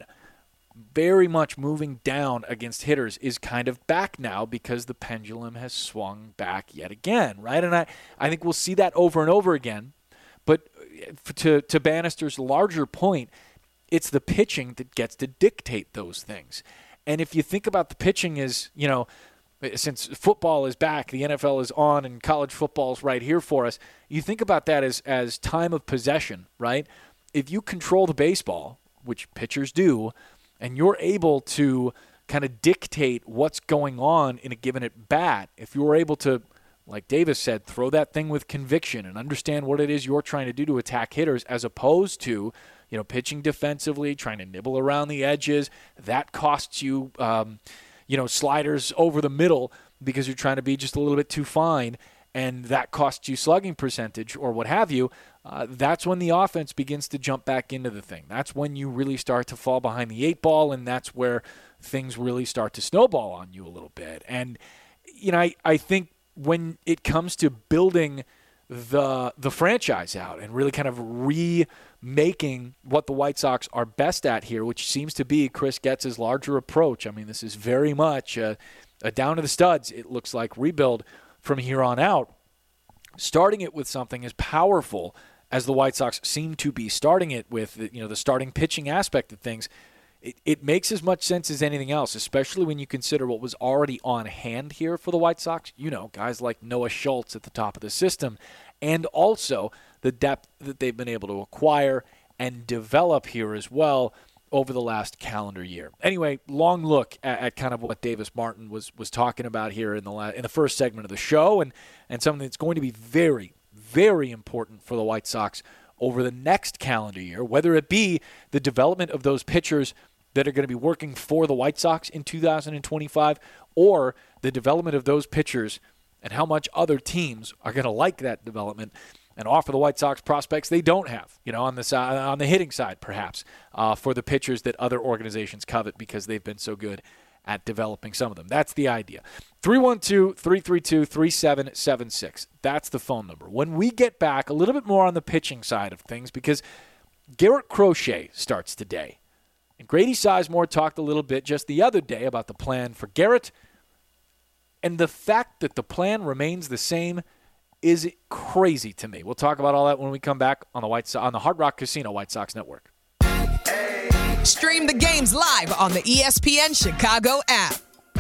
very much moving down against hitters, is kind of back now because the pendulum has swung back yet again, right? And I, I think we'll see that over and over again. But to, to Bannister's larger point, it's the pitching that gets to dictate those things. And if you think about the pitching as, you know, since football is back, the N F L is on, and college football is right here for us, you think about that as, as time of possession, right? If you control the baseball, which pitchers do, and you're able to kind of dictate what's going on in a given at-bat, if you're able to, like Davis said, throw that thing with conviction and understand what it is you're trying to do to attack hitters, as opposed to, you know, pitching defensively, trying to nibble around the edges, that costs you, um, you know, sliders over the middle because you're trying to be just a little bit too fine, and that costs you slugging percentage or what have you. Uh, that's when the offense begins to jump back into the thing. That's when you really start to fall behind the eight ball, and that's where things really start to snowball on you a little bit. And, you know, I, I think when it comes to building the the franchise out and really kind of remaking what the White Sox are best at here, which seems to be Chris Getz's larger approach. I mean, this is very much a, a down to the studs, it looks like, rebuild from here on out. Starting it with something as powerful as the White Sox seem to be starting it with, you know, the starting pitching aspect of things, it, it makes as much sense as anything else, especially when you consider what was already on hand here for the White Sox. You know, guys like Noah Schultz at the top of the system, and also the depth that they've been able to acquire and develop here as well over the last calendar year. Anyway, long look at, at kind of what Davis Martin was was talking about here in the la- in the first segment of the show, and, and something that's going to be very, very important for the White Sox over the next calendar year, whether it be the development of those pitchers that are going to be working for the White Sox in two thousand twenty-five, or the development of those pitchers and how much other teams are going to like that development and offer the White Sox prospects they don't have, you know, on the side, on the hitting side, perhaps, uh, for the pitchers that other organizations covet because they've been so good at developing some of them. That's the idea. three one two, three three two, three seven seven six. That's the phone number. When we get back, a little bit more on the pitching side of things, because Garrett Crochet starts today. And Grady Sizemore talked a little bit just the other day about the plan for Garrett, and the fact that the plan remains the same is crazy to me. We'll talk about all that when we come back on the White so- on the Hard Rock Casino White Sox Network. Stream the games live on the E S P N Chicago app.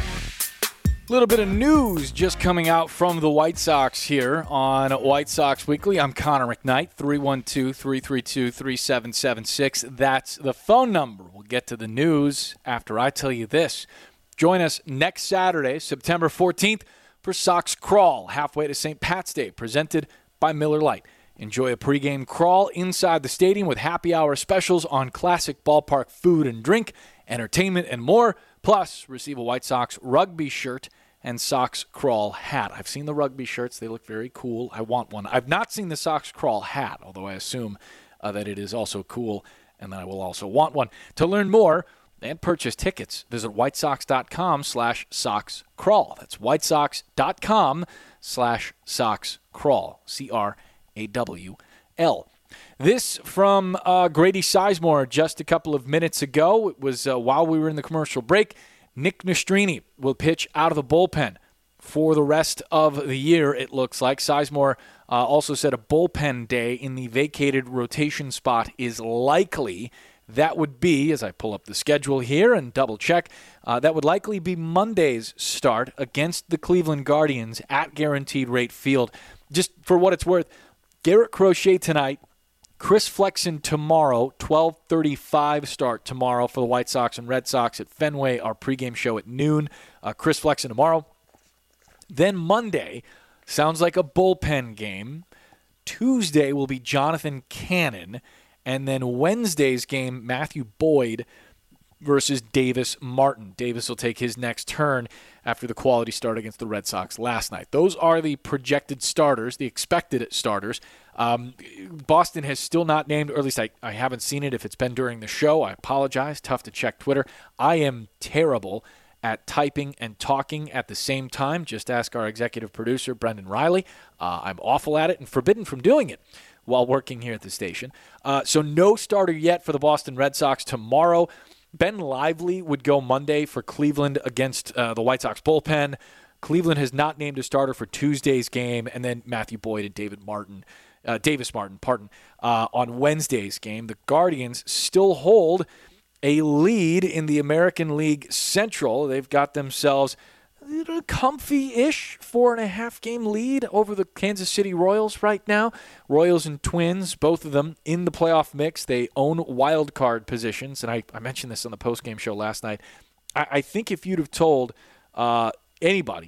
A little bit of news just coming out from the White Sox here on White Sox Weekly. I'm Connor McKnight, three one two, three three two, three seven seven six. That's the phone number. We'll get to the news after I tell you this. Join us next Saturday, September fourteenth, for Sox Crawl, halfway to Saint Pat's Day, presented by Miller Lite. Enjoy a pregame crawl inside the stadium with happy hour specials on classic ballpark food and drink, entertainment, and more. Plus, receive a White Sox rugby shirt and Sox Crawl hat. I've seen the rugby shirts. They look very cool. I want one. I've not seen the Sox Crawl hat, although I assume uh, that it is also cool and that I will also want one. To learn more and purchase tickets, visit whitesox.com slash Sox Crawl. That's whitesox.com slash Sox Crawl. C R A W L. This from uh, Grady Sizemore just a couple of minutes ago. It was uh, while we were in the commercial break. Nick Nastrini will pitch out of the bullpen for the rest of the year, it looks like. Sizemore uh, also said a bullpen day in the vacated rotation spot is likely. That would be, as I pull up the schedule here and double check, uh, that would likely be Monday's start against the Cleveland Guardians at Guaranteed Rate Field. Just for what it's worth, Garrett Crochet tonight, Chris Flexen tomorrow, twelve thirty-five start tomorrow for the White Sox and Red Sox at Fenway, our pregame show at noon. Uh, Chris Flexen tomorrow. Then Monday, sounds like a bullpen game. Tuesday will be Jonathan Cannon. And then Wednesday's game, Matthew Boyd versus Davis Martin. Davis will take his next turn after the quality start against the Red Sox last night. Those are the projected starters, the expected starters. Um, Boston has still not named, or at least I, I haven't seen it. If it's been during the show, I apologize. Tough to check Twitter. I am terrible at typing and talking at the same time. Just ask our executive producer, Brendan Riley. Uh, I'm awful at it and forbidden from doing it while working here at the station. Uh, so no starter yet for the Boston Red Sox tomorrow. Ben Lively would go Monday for Cleveland against uh, the White Sox bullpen. Cleveland has not named a starter for Tuesday's game, and then Matthew Boyd and David Martin, uh, Davis Martin, pardon, uh, on Wednesday's game. The Guardians still hold a lead in the American League Central. They've got themselves a comfy-ish four-and-a-half game lead over the Kansas City Royals right now. Royals and Twins, both of them in the playoff mix. They own wild card positions, and I, I mentioned this on the post-game show last night. I, I think if you'd have told uh, anybody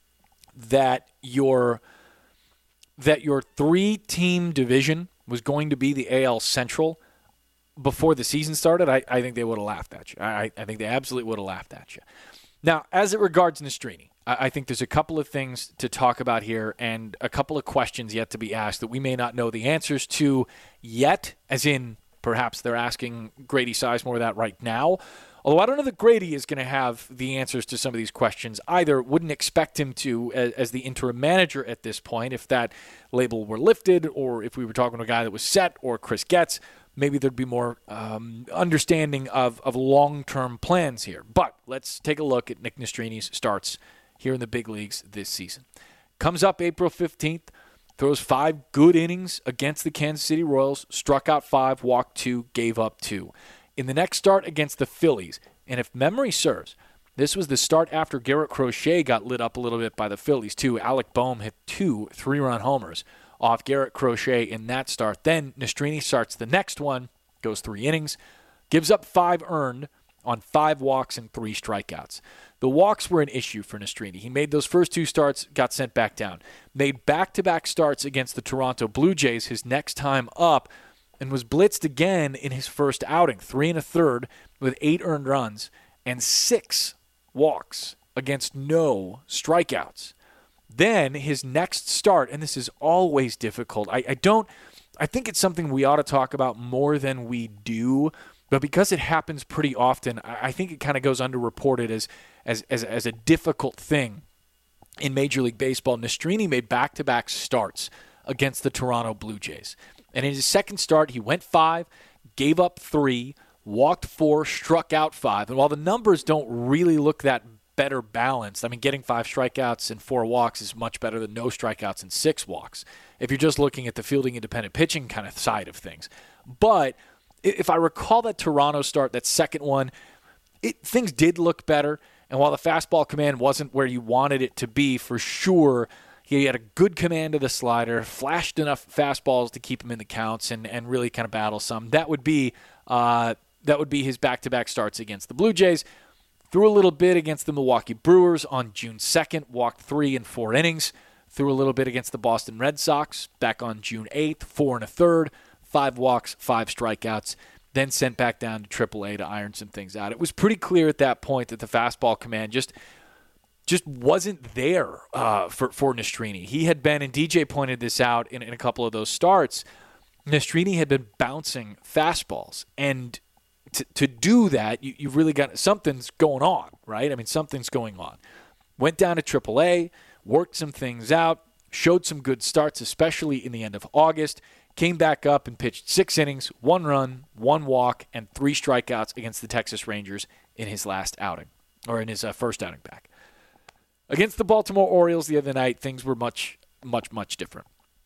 that your that your three-team division was going to be the A L Central before the season started, I, I think they would have laughed at you. I, I think they absolutely would have laughed at you. Now, as it regards Nastrini, I think there's a couple of things to talk about here and a couple of questions yet to be asked that we may not know the answers to yet, as in perhaps they're asking Grady Sizemore that right now. Although I don't know that Grady is going to have the answers to some of these questions either. Wouldn't expect him to as, as the interim manager at this point if that label were lifted or if we were talking to a guy that was set or Chris Getz. Maybe there'd be more um, understanding of, of long-term plans here. But let's take a look at Nick Nastrini's starts here in the big leagues this season. Comes up April fifteenth, throws five good innings against the Kansas City Royals, struck out five, walked two, gave up two. In the next start against the Phillies, and if memory serves, this was the start after Garrett Crochet got lit up a little bit by the Phillies too. Alec Boehm hit two three-run homers off Garrett Crochet in that start. Then Nastrini starts the next one, goes three innings, gives up five earned on five walks and three strikeouts. The walks were an issue for Nastrini. He made those first two starts, got sent back down. Made back-to-back starts against the Toronto Blue Jays his next time up and was blitzed again in his first outing, three and a third with eight earned runs and six walks against no strikeouts. Then his next start, and this is always difficult. I, I don't, I think it's something we ought to talk about more than we do, but because it happens pretty often, I, I think it kind of goes underreported as, as as as a difficult thing in Major League Baseball. Nastrini made back-to-back starts against the Toronto Blue Jays, and in his second start, he went five, gave up three, walked four, struck out five, and while the numbers don't really look that better balanced. I mean, getting five strikeouts and four walks is much better than no strikeouts and six walks if you're just looking at the fielding independent pitching kind of side of things. But if I recall that Toronto start, that second one, it, things did look better. And while the fastball command wasn't where you wanted it to be, for sure, he had a good command of the slider, flashed enough fastballs to keep him in the counts and, and really kind of battle some. That would be uh, that would be his back-to-back starts against the Blue Jays. Threw a little bit against the Milwaukee Brewers on June second, walked three in four innings. Threw a little bit against the Boston Red Sox back on June eighth, four and a third, five walks, five strikeouts, then sent back down to triple A to iron some things out. It was pretty clear at that point that the fastball command just just wasn't there uh, for, for Nastrini. He had been, and D J pointed this out in, in a couple of those starts, Nastrini had been bouncing fastballs. And to, to do that, you, you've really got, something's going on, right? I mean, something's going on. Went down to triple A, worked some things out, showed some good starts, especially in the end of August, came back up and pitched six innings, one run, one walk, and three strikeouts against the Texas Rangers in his last outing, or in his uh, first outing back. Against the Baltimore Orioles the other night, things were much, much, much different.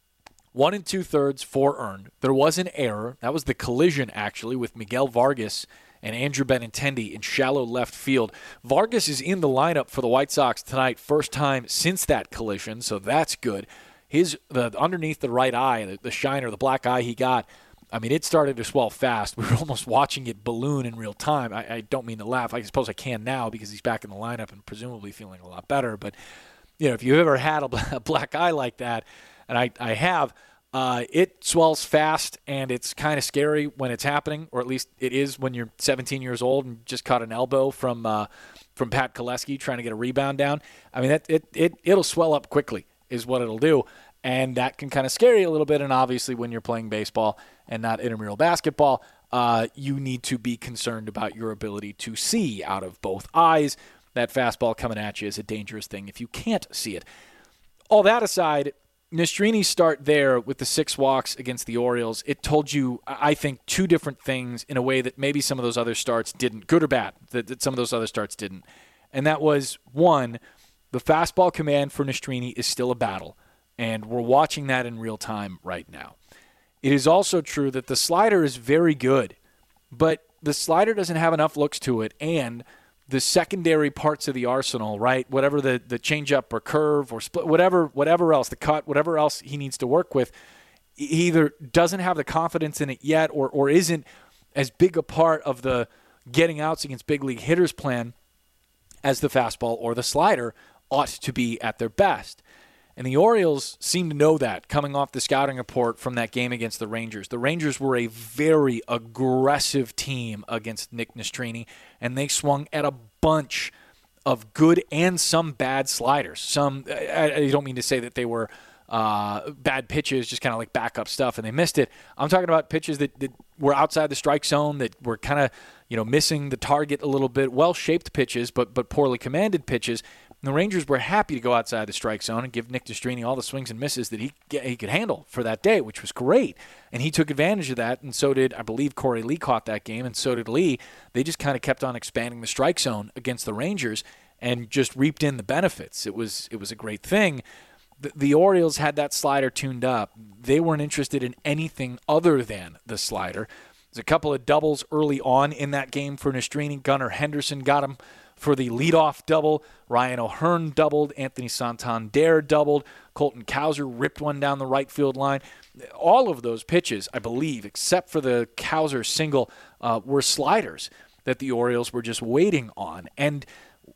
One and two-thirds, four earned. There was an error. That was the collision, actually, with Miguel Vargas and Andrew Benintendi in shallow left field. Vargas is in the lineup for the White Sox tonight, first time since that collision, so that's good. His the underneath the right eye, the, the shiner, the black eye he got, I mean, it started to swell fast. We were almost watching it balloon in real time. I, I don't mean to laugh. I suppose I can now because he's back in the lineup and presumably feeling a lot better. But, you know, if you've ever had a, a black eye like that, and I, I have, uh, it swells fast, and it's kind of scary when it's happening, or at least it is when you're seventeen years old and just caught an elbow from uh, from Pat Koleski trying to get a rebound down. I mean, that, it, it, it'll swell up quickly is what it'll do, and that can kind of scare you a little bit, and obviously when you're playing baseball and not intramural basketball, uh, you need to be concerned about your ability to see out of both eyes. That fastball coming at you is a dangerous thing if you can't see it. All that aside, Nastrini's start there with the six walks against the Orioles, it told you, I think, two different things in a way that maybe some of those other starts didn't, good or bad, that, that some of those other starts didn't. And that was, one, the fastball command for Nastrini is still a battle, and we're watching that in real time right now. It is also true that the slider is very good, but the slider doesn't have enough looks to it, and the secondary parts of the arsenal, right, whatever the, the changeup or curve or split, whatever whatever else, the cut, whatever else he needs to work with, he either doesn't have the confidence in it yet or or isn't as big a part of the getting outs against big league hitters plan as the fastball or the slider ought to be at their best. And the Orioles seem to know that coming off the scouting report from that game against the Rangers. The Rangers were a very aggressive team against Nick Nastrini, and they swung at a bunch of good and some bad sliders. Some, I don't mean to say that they were uh, bad pitches, just kind of like backup stuff, and they missed it. I'm talking about pitches that, that were outside the strike zone, that were kind of, you know, missing the target a little bit, well-shaped pitches, but but poorly commanded pitches. And the Rangers were happy to go outside the strike zone and give Nick Nastrini all the swings and misses that he he could handle for that day, which was great. And he took advantage of that, and so did, I believe, Corey Lee caught that game, and so did Lee. They just kind of kept on expanding the strike zone against the Rangers and just reaped in the benefits. It was it was a great thing. The, the Orioles had that slider tuned up. They weren't interested in anything other than the slider. There's a couple of doubles early on in that game for Nastrini. Gunnar Henderson got him for the leadoff double. Ryan O'Hearn doubled. Anthony Santander doubled. Colton Cowser ripped one down the right field line. All of those pitches, I believe, except for the Cowser single, uh, were sliders that the Orioles were just waiting on. And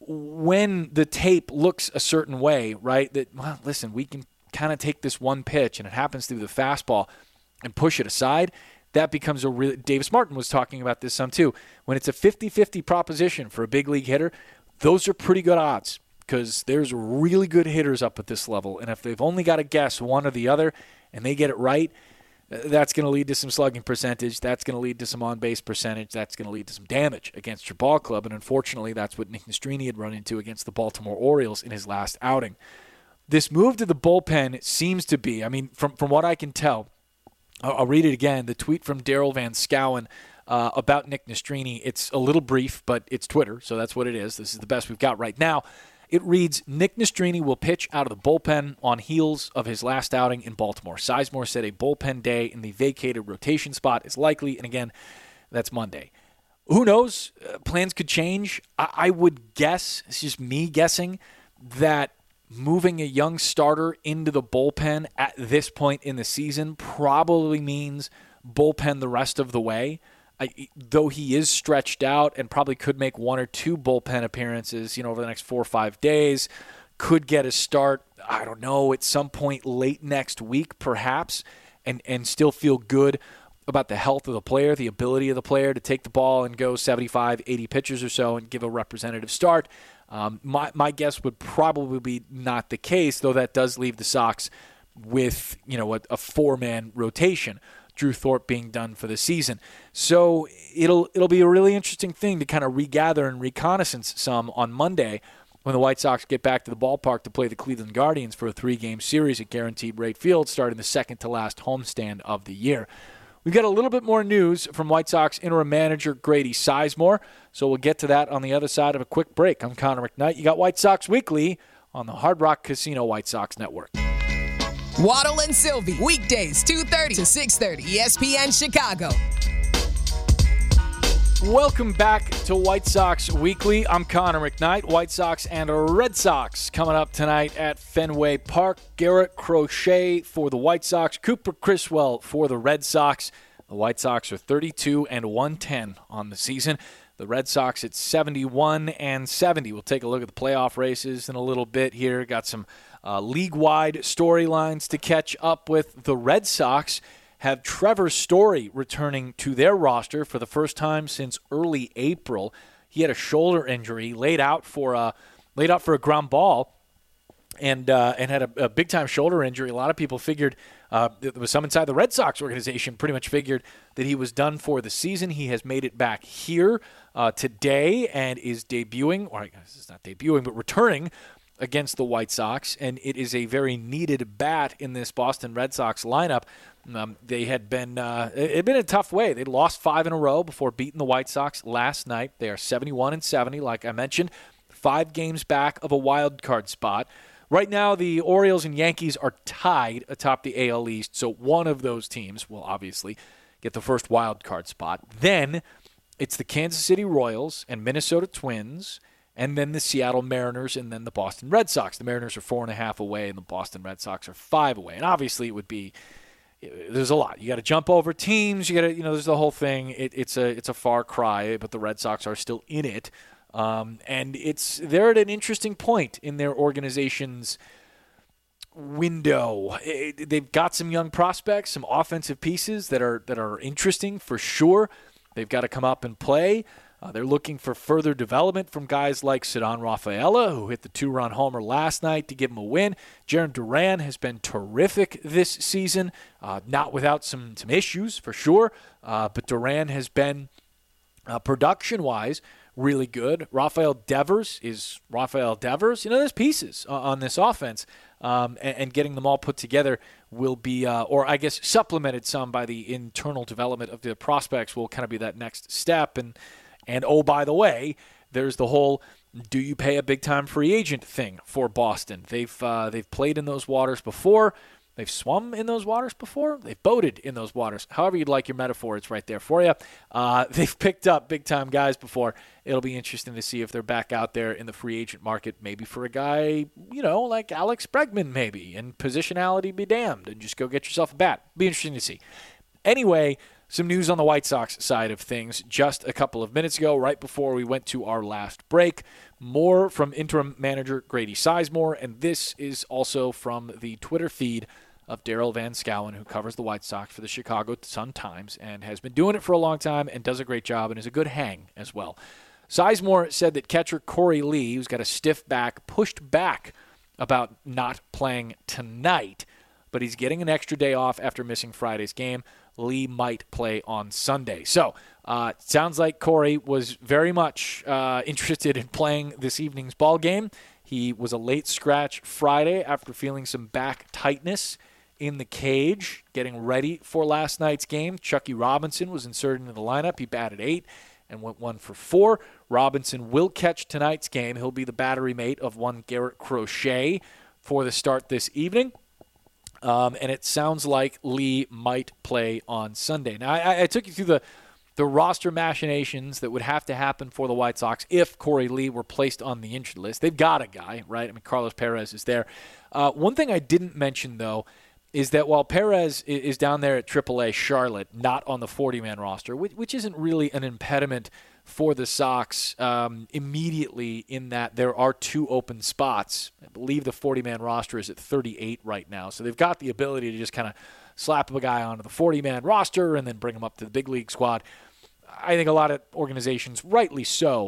when the tape looks a certain way, right, that, well, listen, we can kind of take this one pitch, and it happens through the fastball, and push it aside, that becomes a real. Davis Martin was talking about this some too. When it's a fifty-fifty proposition for a big league hitter, those are pretty good odds because there's really good hitters up at this level. And if they've only got to guess one or the other and they get it right, that's going to lead to some slugging percentage. That's going to lead to some on-base percentage. That's going to lead to some damage against your ball club. And unfortunately, that's what Nick Nastrini had run into against the Baltimore Orioles in his last outing. This move to the bullpen seems to be, I mean, from, from what I can tell, I'll read it again. The tweet from Daryl Van Scowen uh, about Nick Nastrini. It's a little brief, but it's Twitter, so that's what it is. This is the best we've got right now. It reads, Nick Nastrini will pitch out of the bullpen on heels of his last outing in Baltimore. Sizemore said a bullpen day in the vacated rotation spot is likely, and again, that's Monday. Who knows? Uh, plans could change. I, I would guess, it's just me guessing, that moving a young starter into the bullpen at this point in the season probably means bullpen the rest of the way. I, though he is stretched out and probably could make one or two bullpen appearances, you know, over the next four or five days, could get a start, I don't know, at some point late next week perhaps, and, and still feel good about the health of the player, the ability of the player to take the ball and go seventy-five, eighty pitches or so and give a representative start. Um, my, my guess would probably be not the case, though that does leave the Sox with, you know, a, a four-man rotation, Drew Thorpe being done for the season. So it'll it'll be a really interesting thing to kind of regather and reconnaissance some on Monday when the White Sox get back to the ballpark to play the Cleveland Guardians for a three-game series at Guaranteed Rate Field starting the second-to-last homestand of the year. We've got a little bit more news from White Sox interim manager Grady Sizemore, so we'll get to that on the other side of a quick break. I'm Connor McKnight. You got White Sox Weekly on the Hard Rock Casino White Sox Network. Waddle and Sylvie, weekdays, two thirty to six thirty, E S P N Chicago. Welcome back to White Sox Weekly. I'm Connor McKnight. White Sox and Red Sox coming up tonight at Fenway Park. Garrett Crochet for the White Sox, Cooper Criswell for the Red Sox. The White Sox are thirty-two and one ten on the season. The Red Sox at seventy-one and seventy. We'll take a look at the playoff races in a little bit here. Got some uh, league-wide storylines to catch up with. The Red Sox have Trevor Story returning to their roster for the first time since early April. He had a shoulder injury, laid out for a laid out for a ground ball, and uh, and had a, a big time shoulder injury. A lot of people figured uh, there was some inside the Red Sox organization pretty much figured that he was done for the season. He has made it back here uh, today and is debuting, or I guess it's not debuting, but returning against the White Sox, and it is a very needed bat in this Boston Red Sox lineup. Um, they had been uh, it had been a tough way. They'd lost five in a row before beating the White Sox last night. They are seventy-one and seventy, like I mentioned, five games back of a wild card spot. Right now, the Orioles and Yankees are tied atop the A L East, so one of those teams will obviously get the first wild card spot. Then it's the Kansas City Royals and Minnesota Twins, and then the Seattle Mariners, and then the Boston Red Sox. The Mariners are four and a half away, and the Boston Red Sox are five away. And obviously, it would be there's a lot. You got to jump over teams. You got to, you know, there's the whole thing. It, it's a it's a far cry, but the Red Sox are still in it, um, and it's they're at an interesting point in their organization's window. It, they've got some young prospects, some offensive pieces that are that are interesting for sure. They've got to come up and play. Uh, they're looking for further development from guys like Ceddanne Rafaela, who hit the two-run homer last night to give him a win. Jarren Duran has been terrific this season, uh, not without some, some issues for sure, uh, but Duran has been, uh, production-wise, really good. Rafael Devers is Rafael Devers. You know, there's pieces uh, on this offense, um, and, and getting them all put together will be, uh, or I guess supplemented some by the internal development of the prospects will kind of be that next step. And And, oh, by the way, there's the whole do you pay a big-time free agent thing for Boston. They've uh, they've played in those waters before. They've swum in those waters before. They've boated in those waters. However you'd like your metaphor, it's right there for you. Uh, they've picked up big-time guys before. It'll be interesting to see if they're back out there in the free agent market, maybe for a guy, you know, like Alex Bregman maybe, and positionality be damned, and just go get yourself a bat. Be interesting to see. Anyway, some news on the White Sox side of things just a couple of minutes ago, right before we went to our last break. More from interim manager Grady Sizemore, and this is also from the Twitter feed of Daryl Van Schouwen, who covers the White Sox for the Chicago Sun-Times and has been doing it for a long time and does a great job and is a good hang as well. Sizemore said that catcher Corey Lee, who's got a stiff back, pushed back about not playing tonight, but he's getting an extra day off after missing Friday's game. Lee might play on Sunday. So, uh, sounds like Corey was very much uh, interested in playing this evening's ball game. He was a late scratch Friday after feeling some back tightness in the cage, getting ready for last night's game. Chucky Robinson was inserted into the lineup. He batted eight and went one for four. Robinson will catch tonight's game. He'll be the battery mate of one Garrett Crochet for the start this evening. Um, and it sounds like Lee might play on Sunday. Now, I, I took you through the, the roster machinations that would have to happen for the White Sox if Corey Lee were placed on the injured list. They've got a guy, right? I mean, Carlos Perez is there. Uh, one thing I didn't mention, though, is that while Perez is down there at triple A Charlotte, not on the forty-man roster, which, which isn't really an impediment for the Sox um, immediately in that there are two open spots. I believe the forty-man roster is at thirty-eight right now, so they've got the ability to just kind of slap a guy onto the forty-man roster and then bring him up to the big league squad. I think a lot of organizations, rightly so,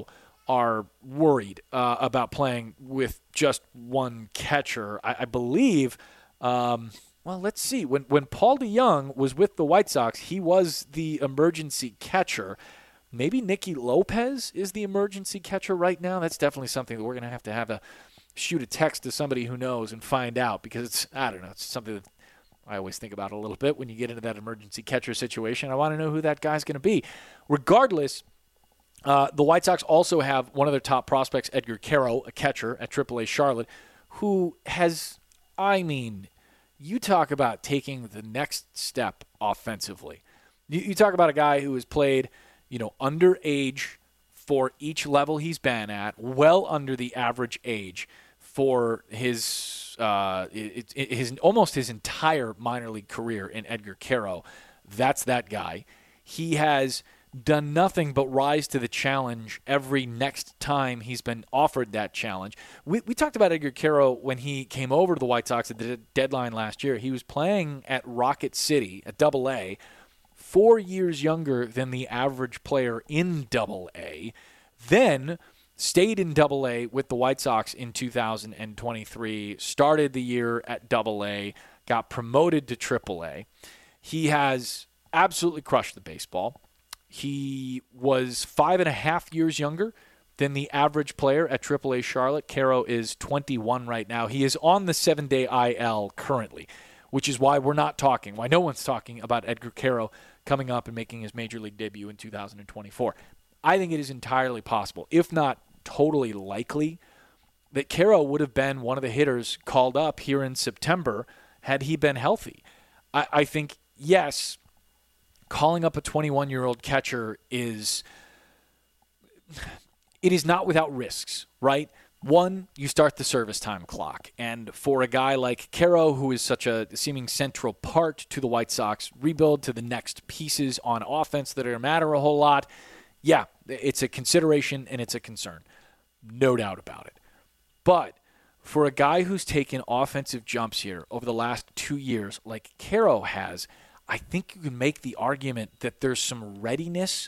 are worried uh, about playing with just one catcher. I, I believe, um, well, let's see. When when Paul DeJong was with the White Sox, he was the emergency catcher. Maybe Nicky Lopez is the emergency catcher right now. That's definitely something that we're going to have to have a shoot a text to somebody who knows and find out, because it's, I don't know, it's something that I always think about a little bit when you get into that emergency catcher situation. I want to know who that guy's going to be. Regardless, uh, the White Sox also have one of their top prospects, Edgar Quero, a catcher at triple A Charlotte, who has, I mean, you talk about taking the next step offensively. You, you talk about a guy who has played, you know, underage for each level he's been at, well under the average age for his uh, it, it, his almost his entire minor league career in Edgar Quero. That's that guy. He has done nothing but rise to the challenge every next time he's been offered that challenge. We we talked about Edgar Quero when he came over to the White Sox at the deadline last year. He was playing at Rocket City at Double A, four years younger than the average player in Double A, then stayed in Double A with the White Sox in two thousand twenty-three, started the year at Double A, got promoted to Triple A. He has absolutely crushed the baseball. He was five and a half years younger than the average player at Triple A Charlotte. Quero is twenty-one right now. He is on the seven-day I L currently, which is why we're not talking, why no one's talking about Edgar Quero coming up and making his major league debut in two thousand twenty-four. I think it is entirely possible, if not totally likely, that Quero would have been one of the hitters called up here in September had he been healthy. I, I think, yes, calling up a twenty-one-year-old catcher is it is not without risks, right? One, you start the service time clock. And for a guy like Quero, who is such a seeming central part to the White Sox rebuild, to the next pieces on offense that are matter a whole lot, yeah, it's a consideration and it's a concern. No doubt about it. But for a guy who's taken offensive jumps here over the last two years, like Quero has, I think you can make the argument that there's some readiness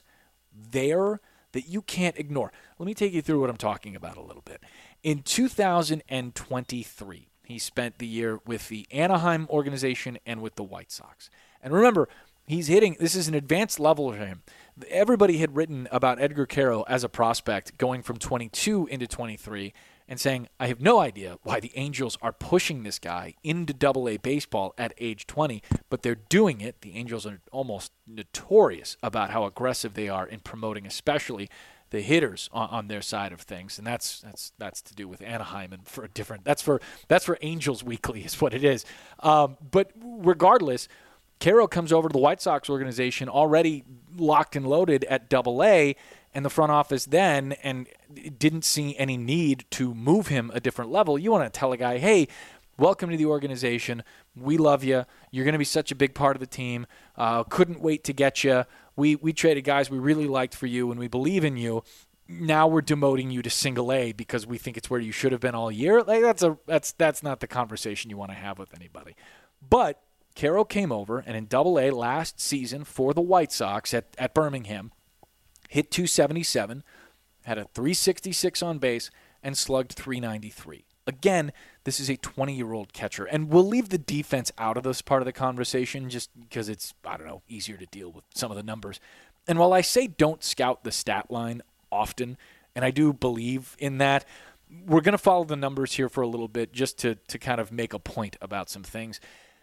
there that you can't ignore. Let me take you through what I'm talking about a little bit. In two thousand twenty-three, he spent the year with the Anaheim organization and with the White Sox. And remember, he's hitting, this is an advanced level for him. Everybody had written about Edgar Quero as a prospect going from twenty-two into twenty-three and saying, I have no idea why the Angels are pushing this guy into Double A baseball at age twenty, but they're doing it. The Angels are almost notorious about how aggressive they are in promoting, especially the hitters on, on their side of things, and that's that's that's to do with Anaheim and for a different. That's for that's for Angels Weekly is what it is. Um, but regardless, Quero comes over to the White Sox organization already locked and loaded at Double A, and the front office then and didn't see any need to move him a different level. You want to tell a guy, hey, welcome to the organization. We love you. You're going to be such a big part of the team. Uh, couldn't wait to get you. We we traded guys we really liked for you, and we believe in you. Now we're demoting you to Single A because we think it's where you should have been all year. Like that's a that's that's not the conversation you want to have with anybody. But Quero came over, and in Double A last season for the White Sox at, at Birmingham, hit two seventy-seven, had a three sixty-six on base, and slugged three ninety-three. Again, this is a twenty-year-old catcher, and we'll leave the defense out of this part of the conversation just because it's, I don't know, easier to deal with some of the numbers. And while I say don't scout the stat line often, and I do believe in that, we're going to follow the numbers here for a little bit just to, to kind of make a point about some things.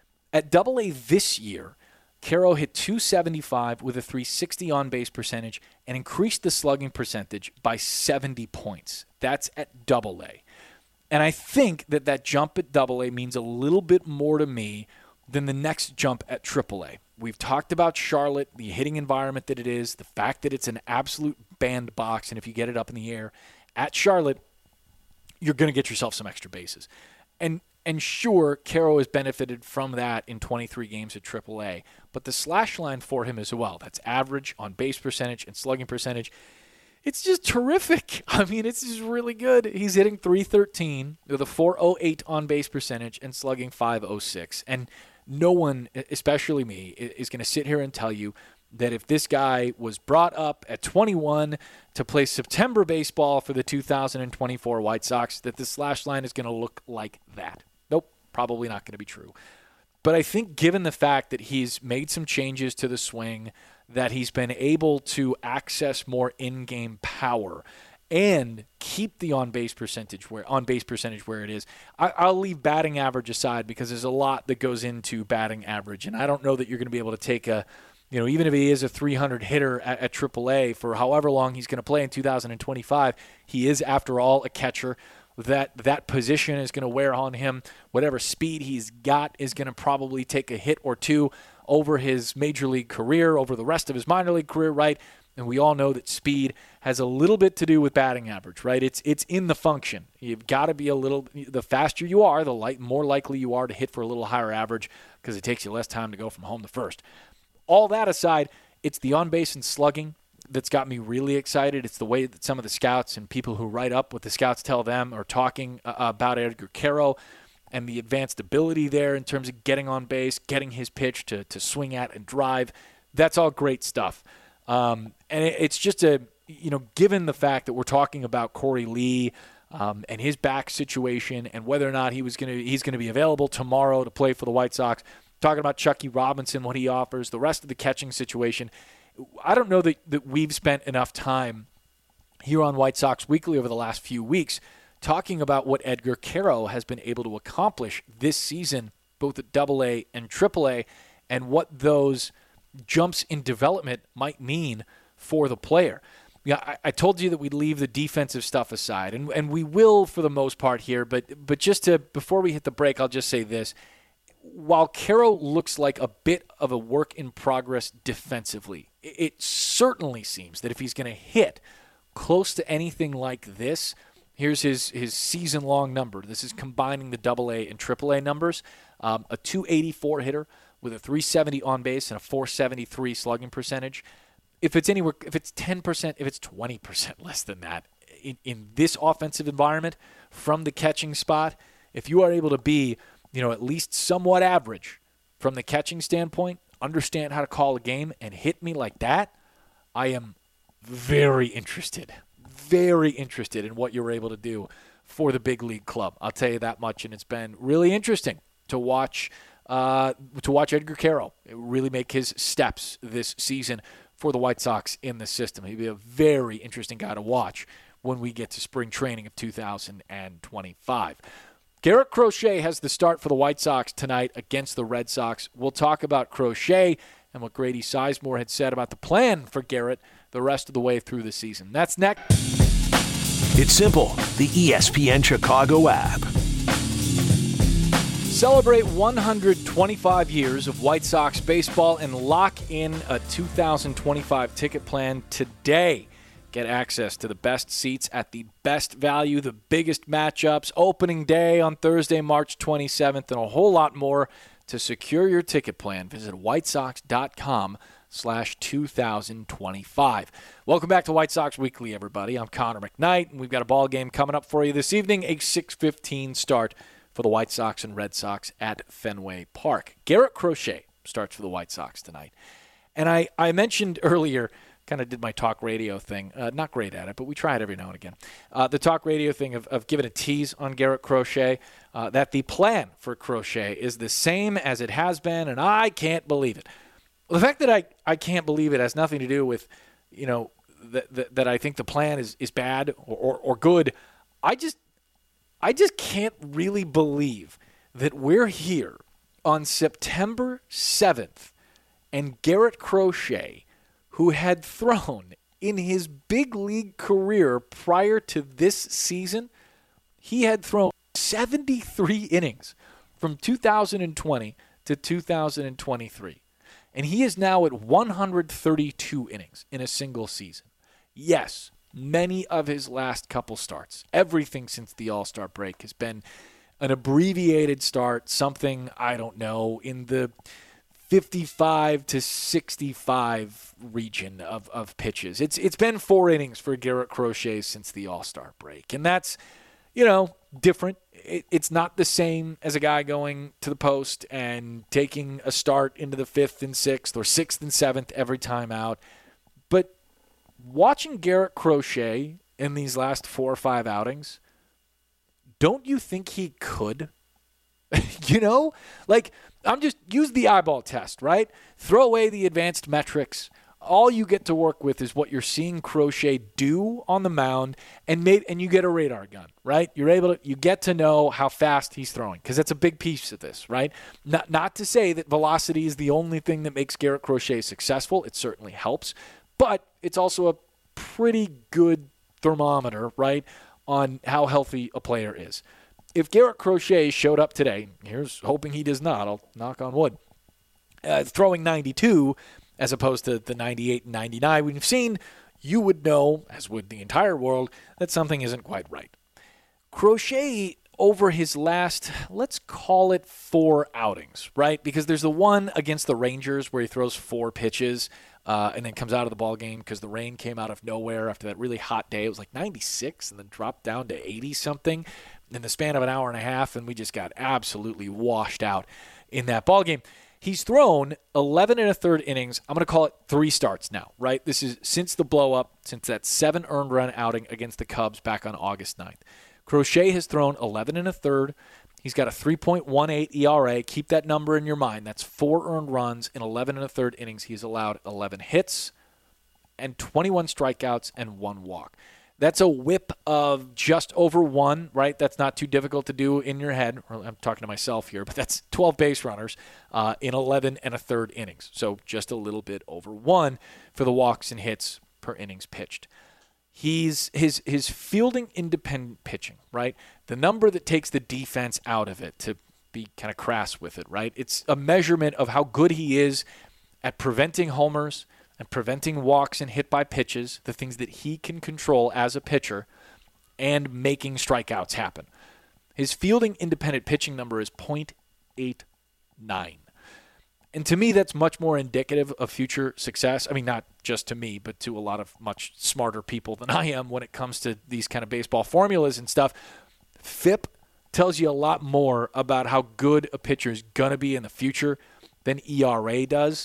At Double A this year, Quero hit two seventy-five with a three sixty on-base percentage and increased the slugging percentage by seventy points. That's at Double A. And I think that that jump at Double A means a little bit more to me than the next jump at Triple A. We've talked about Charlotte, the hitting environment that it is, the fact that it's an absolute bandbox, and if you get it up in the air at Charlotte, you're going to get yourself some extra bases. And and sure, Quero has benefited from that in twenty-three games at Triple A, but the slash line for him as well, that's average on base percentage and slugging percentage, it's just terrific. I mean, it's just really good. He's hitting three thirteen with a four oh eight on-base percentage and slugging five oh six. And no one, especially me, is going to sit here and tell you that if this guy was brought up at twenty-one to play September baseball for the two thousand twenty-four White Sox, that the slash line is going to look like that. Nope, probably not going to be true. But I think given the fact that he's made some changes to the swing, that he's been able to access more in-game power and keep the on-base percentage where on-base percentage where it is, I, I'll leave batting average aside because there's a lot that goes into batting average, and I don't know that you're going to be able to take a You know, even if he is a three hundred hitter at, at triple A for however long he's going to play in two thousand twenty-five, he is, after all, a catcher. That that position is going to wear on him. Whatever speed he's got is going to probably take a hit or two over his major league career, over the rest of his minor league career, right? And we all know that speed has a little bit to do with batting average, right? It's it's in the function. You've got to be a little – the faster you are, the light, more likely you are to hit for a little higher average because it takes you less time to go from home to first. All that aside, it's the on-base and slugging that's got me really excited. It's the way that some of the scouts and people who write up what the scouts tell them are talking uh, about Edgar Quero and the advanced ability there in terms of getting on base, getting his pitch to, to swing at and drive. That's all great stuff. Um, and it, it's just a, you know, given the fact that we're talking about Corey Lee um, and his back situation and whether or not he was going to he's going to be available tomorrow to play for the White Sox, talking about Chucky Robinson, what he offers, the rest of the catching situation. I don't know that, that we've spent enough time here on White Sox Weekly over the last few weeks talking about what Edgar Quero has been able to accomplish this season, both at double A and triple A, and what those jumps in development might mean for the player. Yeah, I, I told you that we'd leave the defensive stuff aside, and, and we will for the most part here, but but just to, before we hit the break, I'll just say this. While Quero looks like a bit of a work in progress defensively, it certainly seems that if he's going to hit close to anything like this, here's his, his season-long number. This is combining the double A and triple A numbers. Um, a two eighty-four hitter with a three seventy on base and a four seventy-three slugging percentage. If it's anywhere, if it's ten percent, if it's twenty percent less than that in, in this offensive environment from the catching spot, if you are able to be you know, at least somewhat average from the catching standpoint, understand how to call a game and hit me like that, I am very interested, very interested in what you're able to do for the big league club. I'll tell you that much, and it's been really interesting to watch uh, to watch Edgar Quero really make his steps this season for the White Sox in the system. He'd be a very interesting guy to watch when we get to spring training of two thousand twenty-five. Garrett Crochet has the start for the White Sox tonight against the Red Sox. We'll talk about Crochet and what Grady Sizemore had said about the plan for Garrett the rest of the way through the season. That's next. It's simple. The E S P N Chicago app. Celebrate one hundred twenty-five years of White Sox baseball and lock in a two thousand twenty-five ticket plan today. Get access to the best seats at the best value, the biggest matchups, opening day on Thursday, March twenty-seventh, and a whole lot more. To secure your ticket plan, visit whitesox.com slash 2025. Welcome back to White Sox Weekly, everybody. I'm Connor McKnight, and we've got a ball game coming up for you this evening, a six fifteen start for the White Sox and Red Sox at Fenway Park. Garrett Crochet starts for the White Sox tonight. And I, I mentioned earlier, kind of did my talk radio thing. Uh, not great at it, but we try it every now and again. Uh, the talk radio thing of, of giving a tease on Garrett Crochet, uh, that the plan for Crochet is the same as it has been, and I can't believe it. Well, the fact that I, I can't believe it has nothing to do with, you know, that that, that I think the plan is, is bad or, or, or good. I just I just can't really believe that we're here on September seventh and Garrett Crochet, who had thrown in his big league career prior to this season, he had thrown seventy-three innings from two thousand twenty to two thousand twenty-three. And he is now at one hundred thirty-two innings in a single season. Yes, many of his last couple starts, everything since the All-Star break, has been an abbreviated start, something, I don't know, in the fifty-five to sixty-five region of, of pitches. It's It's been four innings for Garrett Crochet since the All-Star break. And that's, you know, different it, it's not the same as a guy going to the post and taking a start into the fifth and sixth or sixth and seventh every time out. But watching Garrett Crochet in these last four or five outings, don't you think he could? You know? Like, I'm just, use the eyeball test, right? Throw away the advanced metrics. All you get to work with is what you're seeing Crochet do on the mound, and maybe, and you get a radar gun, right? You're able to, you get to know how fast he's throwing, because that's a big piece of this, right? Not, not to say that velocity is the only thing that makes Garrett Crochet successful. It certainly helps, but it's also a pretty good thermometer, right, on how healthy a player is. If Garrett Crochet showed up today, here's hoping he does not, I'll knock on wood, uh, throwing ninety-two as opposed to the ninety-eight and ninety-nine we've seen, you would know, as would the entire world, that something isn't quite right. Crochet, over his last, let's call it four outings, right? Because there's the one against the Rangers where he throws four pitches uh, and then comes out of the ball game because the rain came out of nowhere after that really hot day. It was like ninety-six and then dropped down to eighty-something in the span of an hour and a half, and we just got absolutely washed out in that ball game. He's thrown eleven and a third innings. I'm going to call it three starts now, right? This is since the blow-up, since that seven earned run outing against the Cubs back on August ninth. Crochet has thrown eleven and a third. He's got a three point one eight E R A. Keep that number in your mind. That's four earned runs in eleven and a third innings. He's allowed eleven hits and twenty-one strikeouts and one walk. That's a whip of just over one, right? That's not too difficult to do in your head. I'm talking to myself here, but that's twelve base runners uh, in eleven and a third innings. So just a little bit over one for the walks and hits per innings pitched. He's his his fielding independent pitching, right? The number that takes the defense out of it, to be kind of crass with it, right? It's a measurement of how good he is at preventing homers and preventing walks and hit by pitches, the things that he can control as a pitcher, and making strikeouts happen. His fielding independent pitching number is point eight nine. And to me, that's much more indicative of future success. I mean, not just to me, but to a lot of much smarter people than I am when it comes to these kind of baseball formulas and stuff. F I P tells you a lot more about how good a pitcher is going to be in the future than E R A does.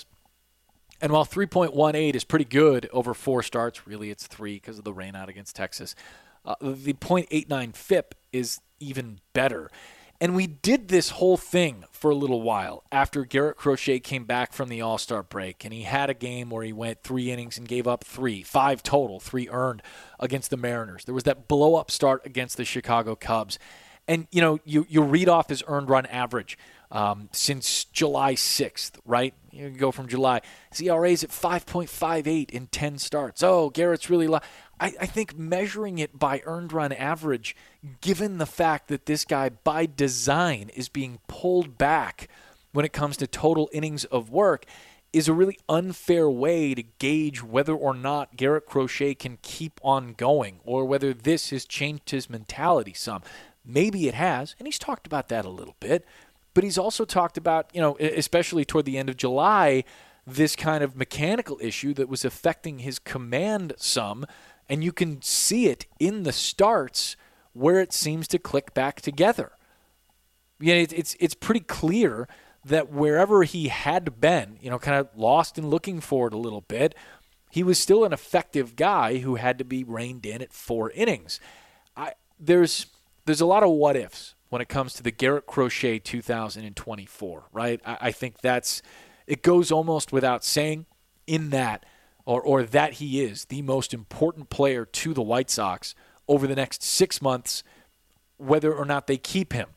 And while three point one eight is pretty good over four starts, really it's three because of the rain out against Texas, uh, the point eight nine F I P is even better. And we did this whole thing for a little while after Garrett Crochet came back from the All-Star break, and he had a game where he went three innings and gave up three, five total, three earned against the Mariners. There was that blow-up start against the Chicago Cubs. And, you know, you, you read off his earned run average um, since July sixth, right? You can go from July. His E R A is at five point five eight in ten starts. Oh, Garrett's really low. I, I think measuring it by earned run average, given the fact that this guy by design is being pulled back when it comes to total innings of work, is a really unfair way to gauge whether or not Garrett Crochet can keep on going or whether this has changed his mentality some. Maybe it has, and he's talked about that a little bit, but he's also talked about, you know, especially toward the end of July, this kind of mechanical issue that was affecting his command some, and you can see it in the starts where it seems to click back together. Yeah, you know, it's it's pretty clear that wherever he had been, you know, kind of lost and looking for it a little bit, he was still an effective guy who had to be reined in at four innings. I there's there's a lot of what ifs when it comes to the Garrett Crochet two thousand twenty-four, right? I, I think that's it goes almost without saying in that or or that he is the most important player to the White Sox over the next six months, whether or not they keep him.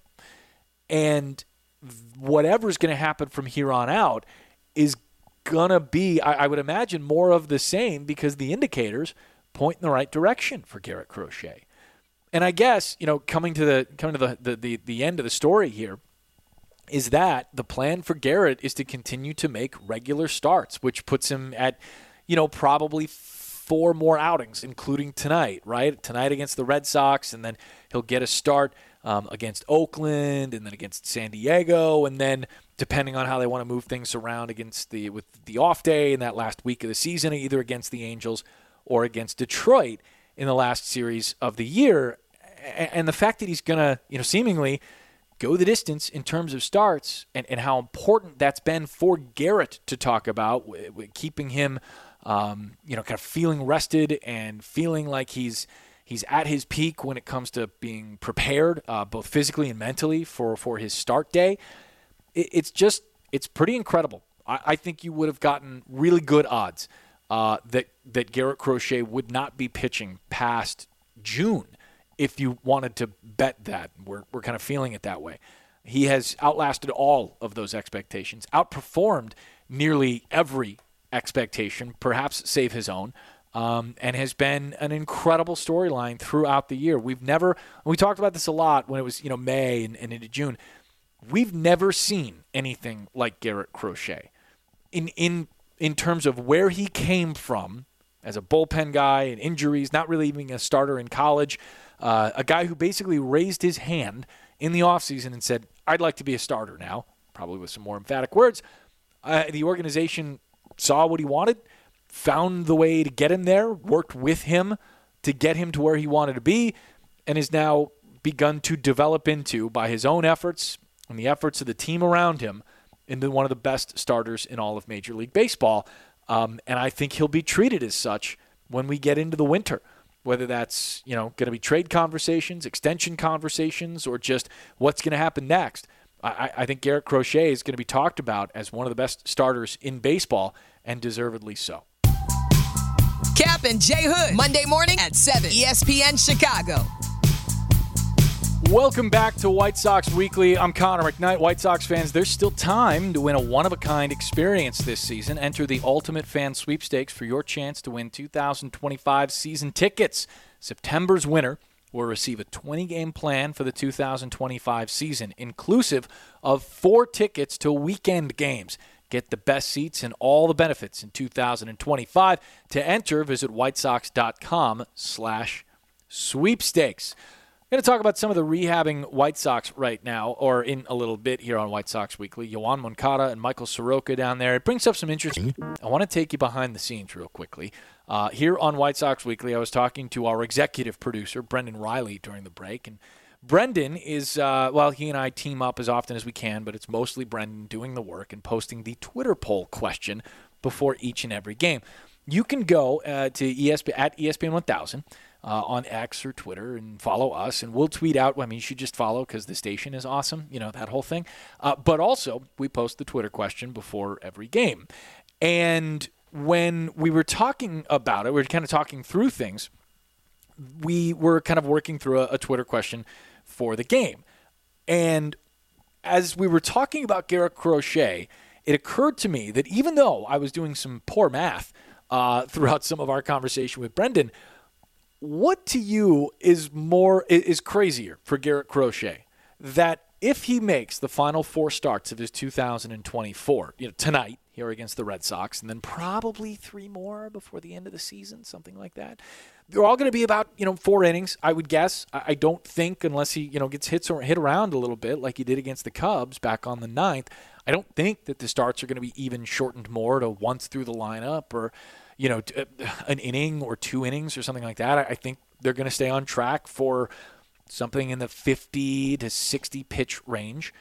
And whatever's going to happen from here on out is going to be, I, I would imagine, more of the same because the indicators point in the right direction for Garrett Crochet. And I guess, you know, coming to the coming to the, the, the, the end of the story here is that the plan for Garrett is to continue to make regular starts, which puts him at, you know, probably four more outings, including tonight, right? Tonight against the Red Sox, and then he'll get a start um, against Oakland, and then against San Diego, and then depending on how they want to move things around against the with the off day in that last week of the season, either against the Angels or against Detroit in the last series of the year. and the fact that he's going to, you know, seemingly go the distance in terms of starts, and, and how important that's been for Garrett to talk about, w- w- keeping him, um, you know, kind of feeling rested and feeling like he's he's at his peak when it comes to being prepared, uh, both physically and mentally for, for his start day. It, it's just, it's pretty incredible. I, I think you would have gotten really good odds uh, that, that Garrett Crochet would not be pitching past June if you wanted to bet that. We're, we're kind of feeling it that way. He has outlasted all of those expectations, outperformed nearly every expectation, perhaps save his own. Um, and has been an incredible storyline throughout the year. We've never, we talked about this a lot when it was, you know, May and, and into June. We've never seen anything like Garrett Crochet in in in terms of where he came from as a bullpen guy and injuries, not really even a starter in college, uh, a guy who basically raised his hand in the offseason and said, "I'd like to be a starter now," probably with some more emphatic words. Uh, the organization saw what he wanted, found the way to get him there, worked with him to get him to where he wanted to be, and is now begun to develop into, by his own efforts and the efforts of the team around him, into one of the best starters in all of Major League Baseball. Um, and I think he'll be treated as such when we get into the winter, whether that's, you know, going to be trade conversations, extension conversations, or just what's going to happen next. I, I think Garrett Crochet is going to be talked about as one of the best starters in baseball, and deservedly so. Cap and J Hood, Monday morning at seven, E S P N Chicago. Welcome back to White Sox Weekly. I'm Connor McKnight. White Sox fans, there's still time to win a one-of-a-kind experience this season. Enter the Ultimate Fan Sweepstakes for your chance to win two thousand twenty-five season tickets. September's winner will receive a twenty-game plan for the two thousand twenty-five season, inclusive of four tickets to weekend games. Get the best seats and all the benefits in two thousand twenty-five. To enter, visit whitesox.com slash sweepstakes. I'm going to talk about some of the rehabbing White Sox right now, or in a little bit here on White Sox Weekly. Yoan Moncada and Michael Soroka down there. It brings up some interesting. I want to take you behind the scenes real quickly. Uh, here on White Sox Weekly, I was talking to our executive producer, Brendan Riley, during the break, and Brendan is, uh, well, he and I team up as often as we can, but it's mostly Brendan doing the work and posting the Twitter poll question before each and every game. You can go uh, to E S P N, at E S P N one thousand uh, on X or Twitter and follow us, and we'll tweet out. I mean, you should just follow because the station is awesome, you know, that whole thing. Uh, but also, we post the Twitter question before every game. And when we were talking about it, we were kind of talking through things. We were kind of working through a, a Twitter question for the game. And as we were talking about Garrett Crochet, it occurred to me that even though I was doing some poor math uh, throughout some of our conversation with Brendan, what to you is more is crazier for Garrett Crochet? That if he makes the final four starts of his two thousand twenty-four, you know, tonight here against the Red Sox, and then probably three more before the end of the season, something like that. They're all going to be about, you know, four innings, I would guess. I don't think, unless he, you know, gets hits or hit around a little bit like he did against the Cubs back on the ninth, I don't think that the starts are going to be even shortened more to once through the lineup or, you know, an inning or two innings or something like that. I think they're going to stay on track for something in the fifty to sixty pitch range.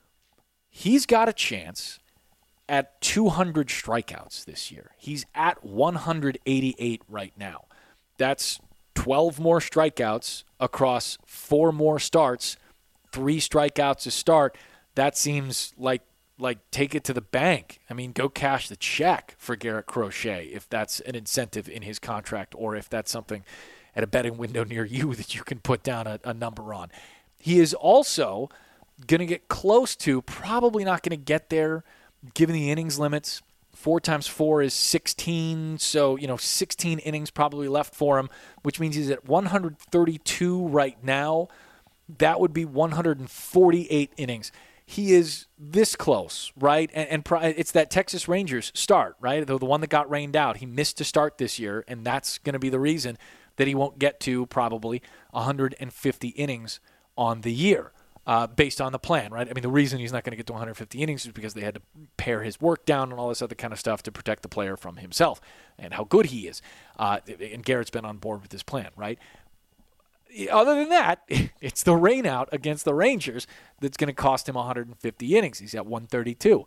He's got a chance at two hundred strikeouts this year. He's at one hundred eighty-eight right now. That's twelve more strikeouts across four more starts, three strikeouts a start. That seems like like take it to the bank. I mean, go cash the check for Garrett Crochet if that's an incentive in his contract, or if that's something at a betting window near you that you can put down a, a number on. He is also going to get close to, probably not going to get there given the innings limits. Four times four is sixteen, so, you know, sixteen innings probably left for him, which means he's at one hundred thirty-two right now. That would be one hundred forty-eight innings. He is this close, right? And, and pro- it's that Texas Rangers start, right? The, the one that got rained out. He missed to start this year, and that's going to be the reason that he won't get to probably one hundred fifty innings on the year. Uh, based on the plan, right? I mean, the reason he's not going to get to one hundred fifty innings is because they had to pare his work down and all this other kind of stuff to protect the player from himself and how good he is. Uh, and Garrett's been on board with this plan, right? other than that, it's the rain out against the Rangers that's going to cost him one hundred fifty innings. He's at one thirty-two.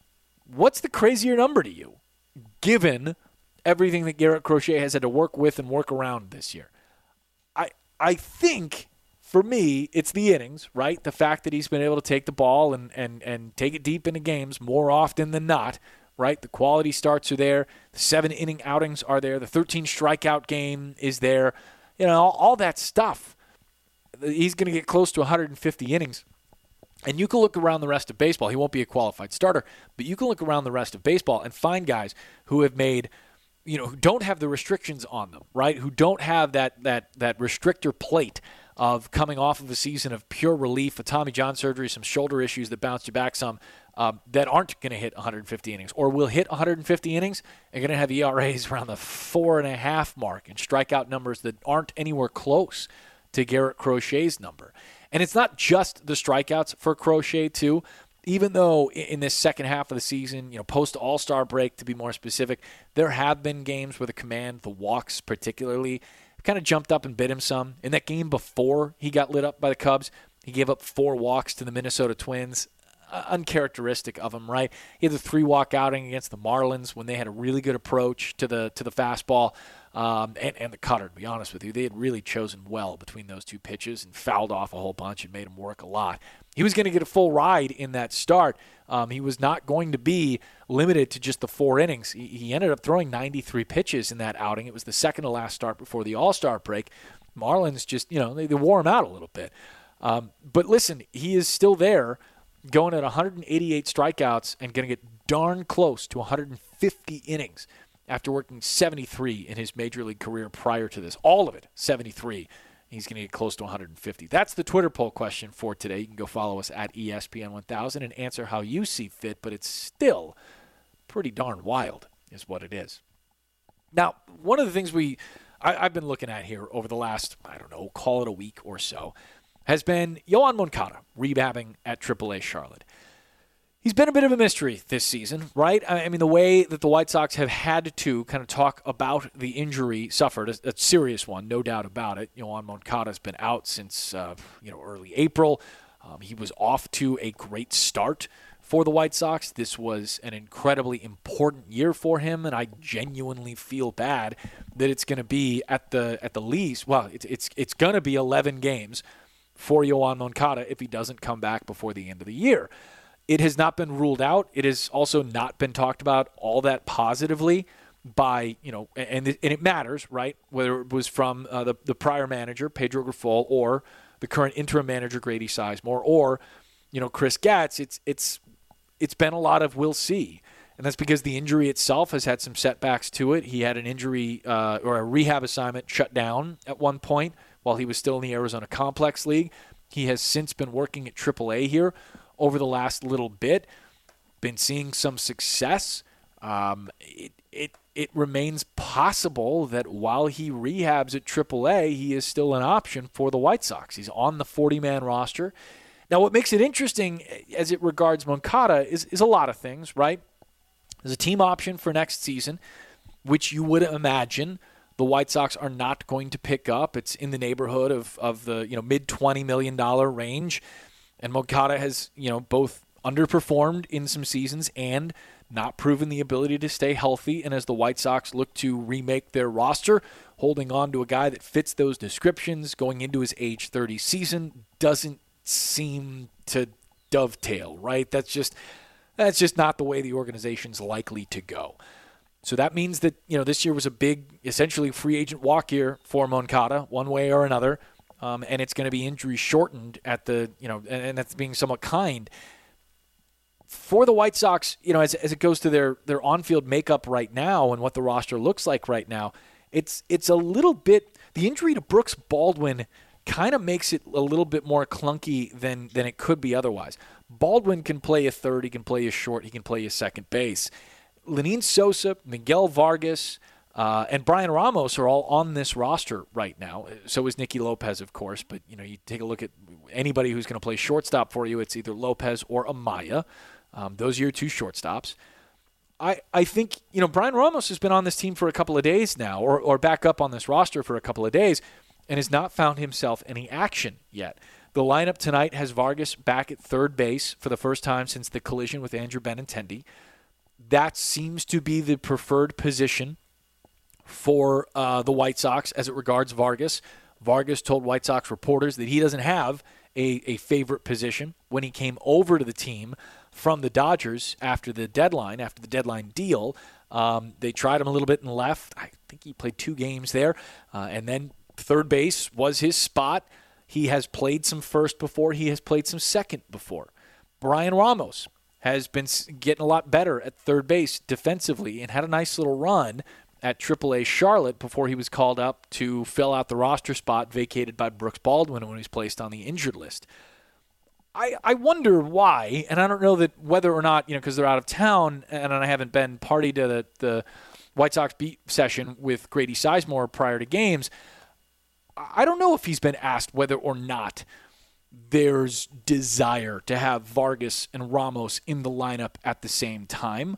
What's the crazier number to you, given everything that Garrett Crochet has had to work with and work around this year? I I think, for me, it's the innings, right? The fact that he's been able to take the ball and, and, and take it deep into games more often than not, right? The quality starts are there. The seven-inning outings are there. The thirteen-strikeout game is there. You know, all, all that stuff. He's going to get close to one hundred fifty innings. And you can look around the rest of baseball. He won't be a qualified starter, but you can look around the rest of baseball and find guys who have made, you know, who don't have the restrictions on them, right? Who don't have that that that restrictor plate of coming off of a season of pure relief, a Tommy John surgery, some shoulder issues that bounced you back some, um, that aren't going to hit one hundred fifty innings, or will hit one hundred fifty innings and going to have E R As around the four and a half mark and strikeout numbers that aren't anywhere close to Garrett Crochet's number. And it's not just the strikeouts for Crochet, too. Even though in this second half of the season, you know, post All-Star break, to be more specific, there have been games where the command, the walks particularly, kind of jumped up and bit him some. In that game before he got lit up by the Cubs, he gave up four walks to the Minnesota Twins. Uh, uncharacteristic of him, right? He had the three-walk outing against the Marlins when they had a really good approach to the to the fastball um, and, and the cutter, to be honest with you. They had really chosen well between those two pitches and fouled off a whole bunch and made him work a lot. He was going to get a full ride in that start. Um, he was not going to be limited to just the four innings. He, he ended up throwing ninety-three pitches in that outing. It was the second to last start before the All-Star break. Marlins just, you know, they, they wore him out a little bit. Um, but listen, he is still there, going at one hundred eighty-eight strikeouts and going to get darn close to one hundred fifty innings after working seventy-three in his major league career prior to this. All of it, seventy-three. He's going to get close to one hundred fifty. That's the Twitter poll question for today. You can go follow us at E S P N one thousand and answer how you see fit, but it's still pretty darn wild is what it is. Now, one of the things we I, I've been looking at here over the last, I don't know, call it a week or so, has been Yoan Moncada rehabbing at triple A Charlotte. He's been a bit of a mystery this season, right? I mean, the way that the White Sox have had to kind of talk about the injury suffered, a, a serious one, no doubt about it. Yoan Moncada's been out since uh, you know early April. Um, he was off to a great start for the White Sox. This was an incredibly important year for him, and I genuinely feel bad that it's going to be at the at the least. Well, it's it's it's going to be eleven games for Yoan Moncada if he doesn't come back before the end of the year. It has not been ruled out. It has also not been talked about all that positively by, you know, and, and it matters, right? Whether it was from uh, the, the prior manager, Pedro Grifol, or the current interim manager, Grady Sizemore, or, you know, Chris Gatz, it's it's it's been a lot of we'll see. And that's because the injury itself has had some setbacks to it. He had an injury uh, or a rehab assignment shut down at one point while he was still in the Arizona Complex League. He has since been working at triple A here over the last little bit, been seeing some success. Um, it, it it remains possible that while he rehabs at triple A, he is still an option for the White Sox. He's on the forty-man roster. Now, what makes it interesting as it regards Moncada is, is a lot of things, right? There's a team option for next season, which you would imagine the White Sox are not going to pick up. It's in the neighborhood of, of the you know mid twenty million dollars range. And Moncada has, you know, both underperformed in some seasons and not proven the ability to stay healthy. And as the White Sox look to remake their roster, holding on to a guy that fits those descriptions going into his age thirty season doesn't seem to dovetail, right? That's just that's just not the way the organization's likely to go. So that means that, you know, this year was a big, essentially free agent walk year for Moncada, one way or another. Um, and it's going to be injury shortened at the, you know, and, and that's being somewhat kind. For the White Sox, you know, as, as it goes to their, their on-field makeup right now and what the roster looks like right now, it's it's a little bit, the injury to Brooks Baldwin kind of makes it a little bit more clunky than, than it could be otherwise. Baldwin can play a third, he can play a short, he can play a second base. Lenyn Sosa, Miguel Vargas, Uh, and Brian Ramos are all on this roster right now. So is Nicky Lopez, of course. But, you know, you take a look at anybody who's going to play shortstop for you, it's either Lopez or Amaya. Um, those are your two shortstops. I, I think, you know, Brian Ramos has been on this team for a couple of days now, or, or back up on this roster for a couple of days. and has not found himself any action yet. The lineup tonight has Vargas back at third base for the first time since the collision with Andrew Benintendi. That seems to be the preferred position for uh, the White Sox as it regards Vargas. Vargas told White Sox reporters that he doesn't have a, a favorite position when he came over to the team from the Dodgers after the deadline, after the deadline deal. Um, they tried him a little bit in left. I think he played two games there. Uh, and then third base was his spot. He has played some first before. He has played some second before. Brian Ramos has been getting a lot better at third base defensively and had a nice little run at triple A Charlotte before he was called up to fill out the roster spot vacated by Brooks Baldwin when he was placed on the injured list. I, I wonder why, and I don't know that whether or not, you know, because they're out of town and I haven't been party to the, the White Sox beat session with Grady Sizemore prior to games. I don't know if he's been asked whether or not there's desire to have Vargas and Ramos in the lineup at the same time.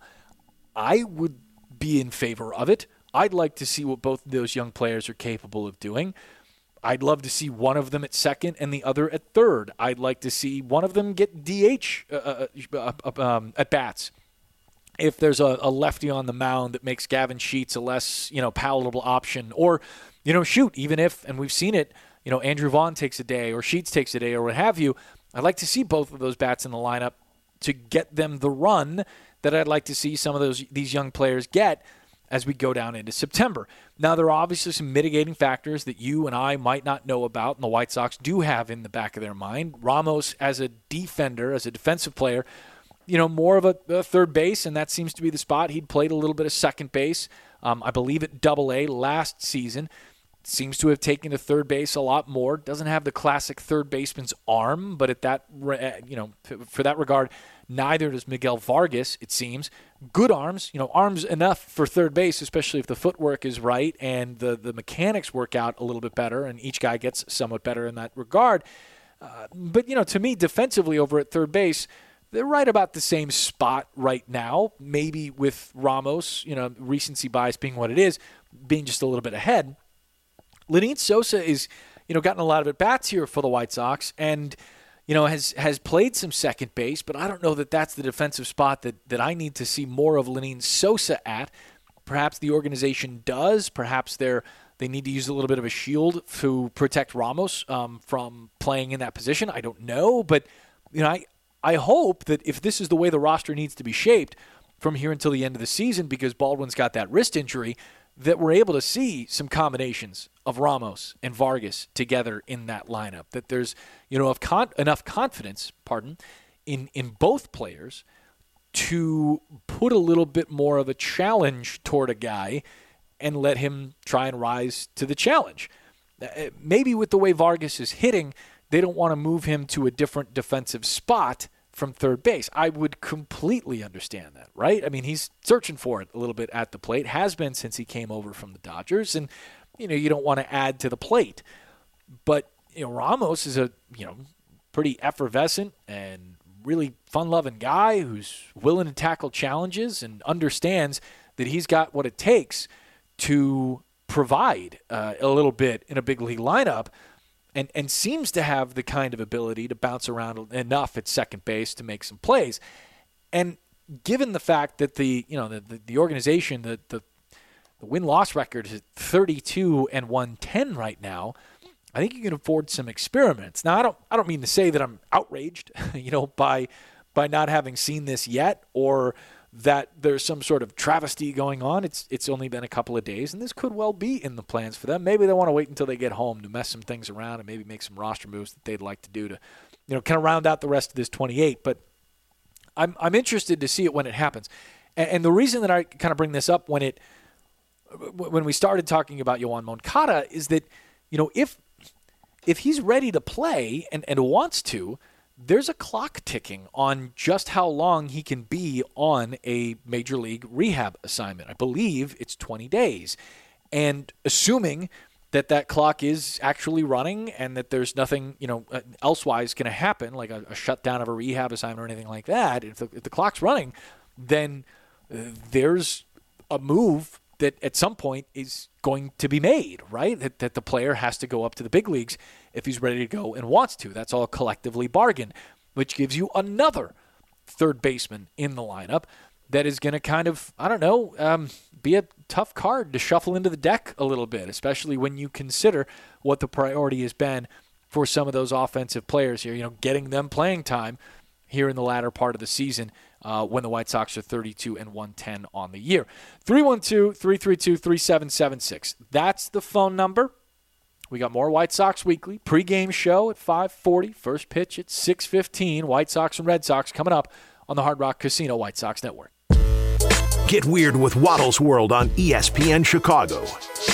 I would be in favor of it. I'd like to see what both of those young players are capable of doing. I'd love to see one of them at second and the other at third. I'd like to see one of them get D H uh, uh, uh, um, at bats. If there's a, a lefty on the mound that makes Gavin Sheets a less, you know, palatable option, or, you know, shoot, even if, and we've seen it, you know, Andrew Vaughn takes a day or Sheets takes a day or what have you, I'd like to see both of those bats in the lineup to get them the run that I'd like to see some of those these young players get as we go down into September. Now, there are obviously some mitigating factors that you and I might not know about, and the White Sox do have in the back of their mind. Ramos, as a defender, as a defensive player, you know, more of a, a third base, and that seems to be the spot. He'd played a little bit of second base, um, I believe at double A last season. Seems to have taken to third base a lot more. Doesn't have the classic third baseman's arm, but at that, you know, for that regard, neither does Miguel Vargas, it seems. Good arms, you know, arms enough for third base, especially if the footwork is right and the, the mechanics work out a little bit better, and each guy gets somewhat better in that regard. Uh, but, you know, to me, defensively over at third base, they're right about the same spot right now, maybe with Ramos, you know, recency bias being what it is, being just a little bit ahead. Lenyn Sosa is, you know, gotten a lot of at-bats here for the White Sox and, you know, has has played some second base, but I don't know that that's the defensive spot that, that I need to see more of Lenyn Sosa at. Perhaps the organization does. Perhaps they're, they need to use a little bit of a shield to protect Ramos um, from playing in that position. I don't know, but, you know, I, I hope that if this is the way the roster needs to be shaped from here until the end of the season, because Baldwin's got that wrist injury, that we're able to see some combinations of Ramos and Vargas together in that lineup. That there's, you know, con- enough confidence, pardon, in, in both players to put a little bit more of a challenge toward a guy and let him try and rise to the challenge. Maybe with the way Vargas is hitting, they don't want to move him to a different defensive spot from third base. I would completely understand that, right? I mean, he's searching for it a little bit at the plate, has been since he came over from the Dodgers, and, you know, you don't want to add to the plate. But, you know, Ramos is a, you know, pretty effervescent and really fun-loving guy who's willing to tackle challenges and understands that he's got what it takes to provide uh, a little bit in a big league lineup. And and seems to have the kind of ability to bounce around enough at second base to make some plays. And given the fact that the you know the the, the organization, the, the the win-loss record is thirty-two and one ten right now, I think you can afford some experiments. Now I don't I don't mean to say that I'm outraged, you know, by by not having seen this yet, or that there's some sort of travesty going on. It's it's only been a couple of days, and this could well be in the plans for them. Maybe they want to wait until they get home to mess some things around and maybe make some roster moves that they'd like to do to, you know, kind of round out the rest of this twenty-eight. But I'm I'm interested to see it when it happens. And, and the reason that I kind of bring this up when it when we started talking about Yoan Moncada is that, you know, if if he's ready to play and, and wants to, there's a clock ticking on just how long he can be on a major league rehab assignment. I believe it's twenty days. And assuming that that clock is actually running and that there's nothing, you know, elsewise going to happen, like a, a shutdown of a rehab assignment or anything like that, if the, if the clock's running, then uh, there's a move that at some point is going to be made, right? That, that the player has to go up to the big leagues if he's ready to go and wants to. That's all collectively bargained, which gives you another third baseman in the lineup that is going to kind of, I don't know, um, be a tough card to shuffle into the deck a little bit, especially when you consider what the priority has been for some of those offensive players here, you know, getting them playing time here in the latter part of the season uh, when the White Sox are thirty-two and one ten on the year. three one two, three three two, three seven seven six. That's the phone number. We got more White Sox Weekly. Pre-game show at five forty. First pitch at six fifteen. White Sox and Red Sox coming up on the Hard Rock Casino White Sox Network. Get weird with Waddle's World on E S P N Chicago.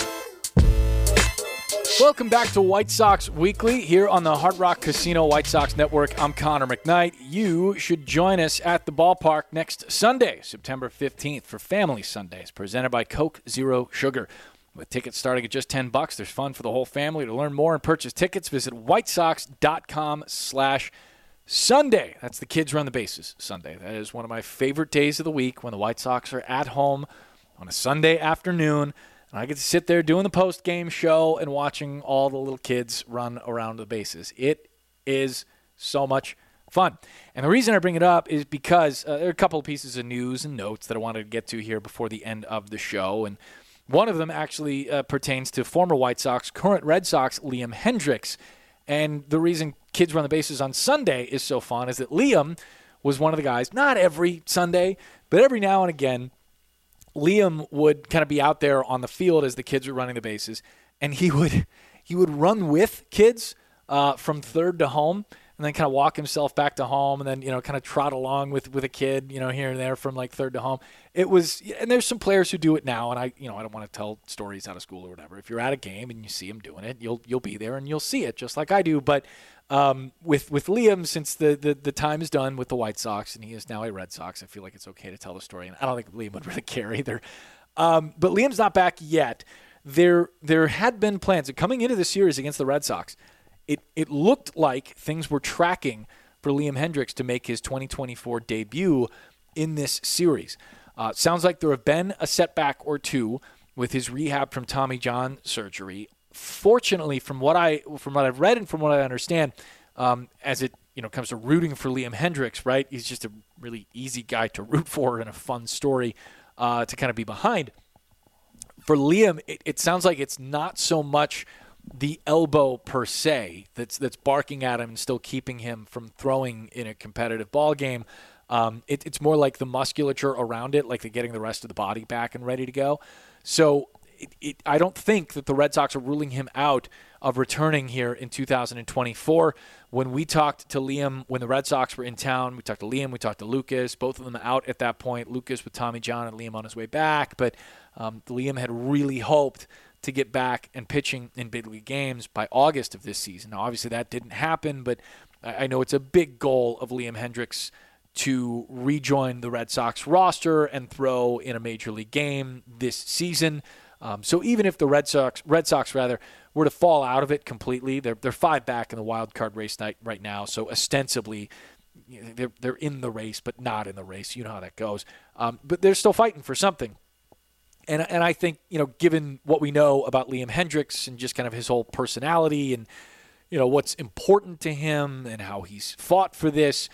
Welcome back to White Sox Weekly here on the Hard Rock Casino White Sox Network. I'm Connor McKnight. You should join us at the ballpark next Sunday, September fifteenth, for Family Sundays, presented by Coke Zero Sugar. With tickets starting at just ten bucks, there's fun for the whole family. To learn more and purchase tickets, visit whitesox.com slash Sunday. That's the kids run the bases Sunday. That is one of my favorite days of the week when the White Sox are at home on a Sunday afternoon. And I get to sit there doing the post-game show and watching all the little kids run around the bases. It is so much fun. And the reason I bring it up is because uh, there are a couple of pieces of news and notes that I wanted to get to here before the end of the show. And one of them actually uh, pertains to former White Sox, current Red Sox, Liam Hendriks. And the reason Kids Run the Bases on Sunday is so fun is that Liam was one of the guys, not every Sunday, but every now and again, Liam would kind of be out there on the field as the kids were running the bases, and he would he would run with kids uh, from third to home, and then kind of walk himself back to home, and then you know kind of trot along with, with a kid, you know, here and there from like third to home. It was, and there's some players who do it now, and I you know I don't want to tell stories out of school or whatever. If you're at a game and you see him doing it, you'll you'll be there and you'll see it just like I do. But um, with with Liam, since the, the the time is done with the White Sox and he is now a Red Sox, I feel like it's okay to tell the story, and I don't think Liam would really care either. Um, but Liam's not back yet. There there had been plans coming into the series against the Red Sox. It it looked like things were tracking for Liam Hendriks to make his twenty twenty-four debut in this series. Uh, sounds like there have been a setback or two with his rehab from Tommy John surgery. Fortunately, from what I from what I've read and from what I understand, um, as it you know comes to rooting for Liam Hendriks, right? He's just a really easy guy to root for and a fun story uh, to kind of be behind. For Liam, it, it sounds like it's not so much the elbow per se that's that's barking at him and still keeping him from throwing in a competitive ball game. Um, it, it's more like the musculature around it, like the getting the rest of the body back and ready to go. So it, it, I don't think that the Red Sox are ruling him out of returning here in two thousand twenty-four. When we talked to Liam, when the Red Sox were in town, we talked to Liam, we talked to Lucas, both of them out at that point. Lucas with Tommy John and Liam on his way back. But um, Liam had really hoped to get back and pitching in big league games by August of this season. Now, obviously that didn't happen, but I know it's a big goal of Liam Hendriks to rejoin the Red Sox roster and throw in a major league game this season. Um, so even if the Red Sox, Red Sox rather, were to fall out of it completely, they're they're five back in the wild card race night right now. So ostensibly, you know, they're they're in the race, but not in the race. You know how that goes. Um, but they're still fighting for something. And and I think, you know, given what we know about Liam Hendriks and just kind of his whole personality and, you know, what's important to him and how he's fought for this,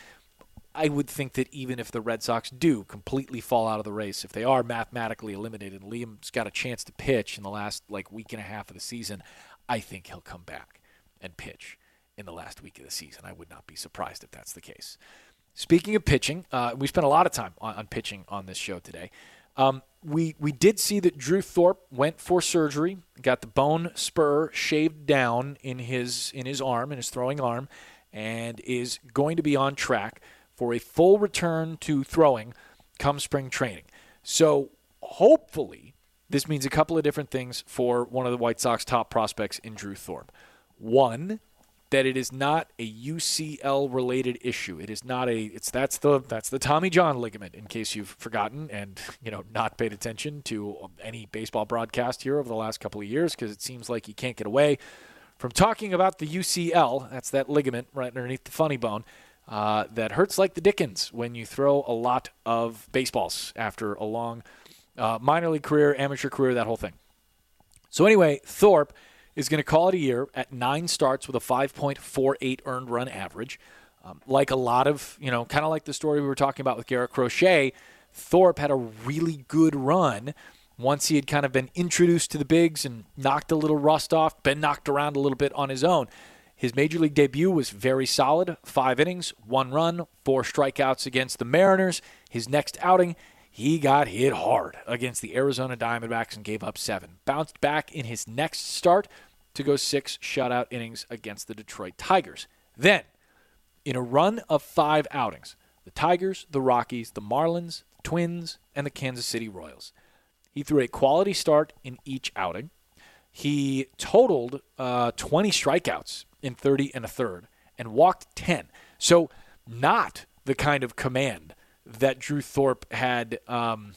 I would think that even if the Red Sox do completely fall out of the race, if they are mathematically eliminated, and Liam's got a chance to pitch in the last, like, week and a half of the season, I think he'll come back and pitch in the last week of the season. I would not be surprised if that's the case. Speaking of pitching, uh, we spent a lot of time on, on pitching on this show today. Um, we we did see that Drew Thorpe went for surgery, got the bone spur shaved down in his in his arm, in his throwing arm, and is going to be on track for a full return to throwing come spring training. So hopefully this means a couple of different things for one of the White Sox top prospects in Drew Thorpe. One, that it is not a U C L related issue. It is not a it's that's the that's the Tommy John ligament, in case you've forgotten and you know not paid attention to any baseball broadcast here over the last couple of years, because it seems like you can't get away from talking about the U C L. That's that ligament right underneath the funny bone uh, that hurts like the dickens when you throw a lot of baseballs after a long Uh, minor league career, amateur career, that whole thing. So anyway, Thorpe is going to call it a year at nine starts with a five point four eight earned run average. Um, like a lot of, you know, kind of like the story we were talking about with Garrett Crochet, Thorpe had a really good run once he had kind of been introduced to the bigs and knocked a little rust off, been knocked around a little bit on his own. His major league debut was very solid. Five innings, one run, four strikeouts against the Mariners. His next outing, he got hit hard against the Arizona Diamondbacks and gave up seven. Bounced back in his next start to go six shutout innings against the Detroit Tigers. Then, in a run of five outings, the Tigers, the Rockies, the Marlins, the Twins, and the Kansas City Royals. He threw a quality start in each outing. He totaled uh, twenty strikeouts in thirty and a third and walked ten. So not the kind of command that Drew Thorpe had, um,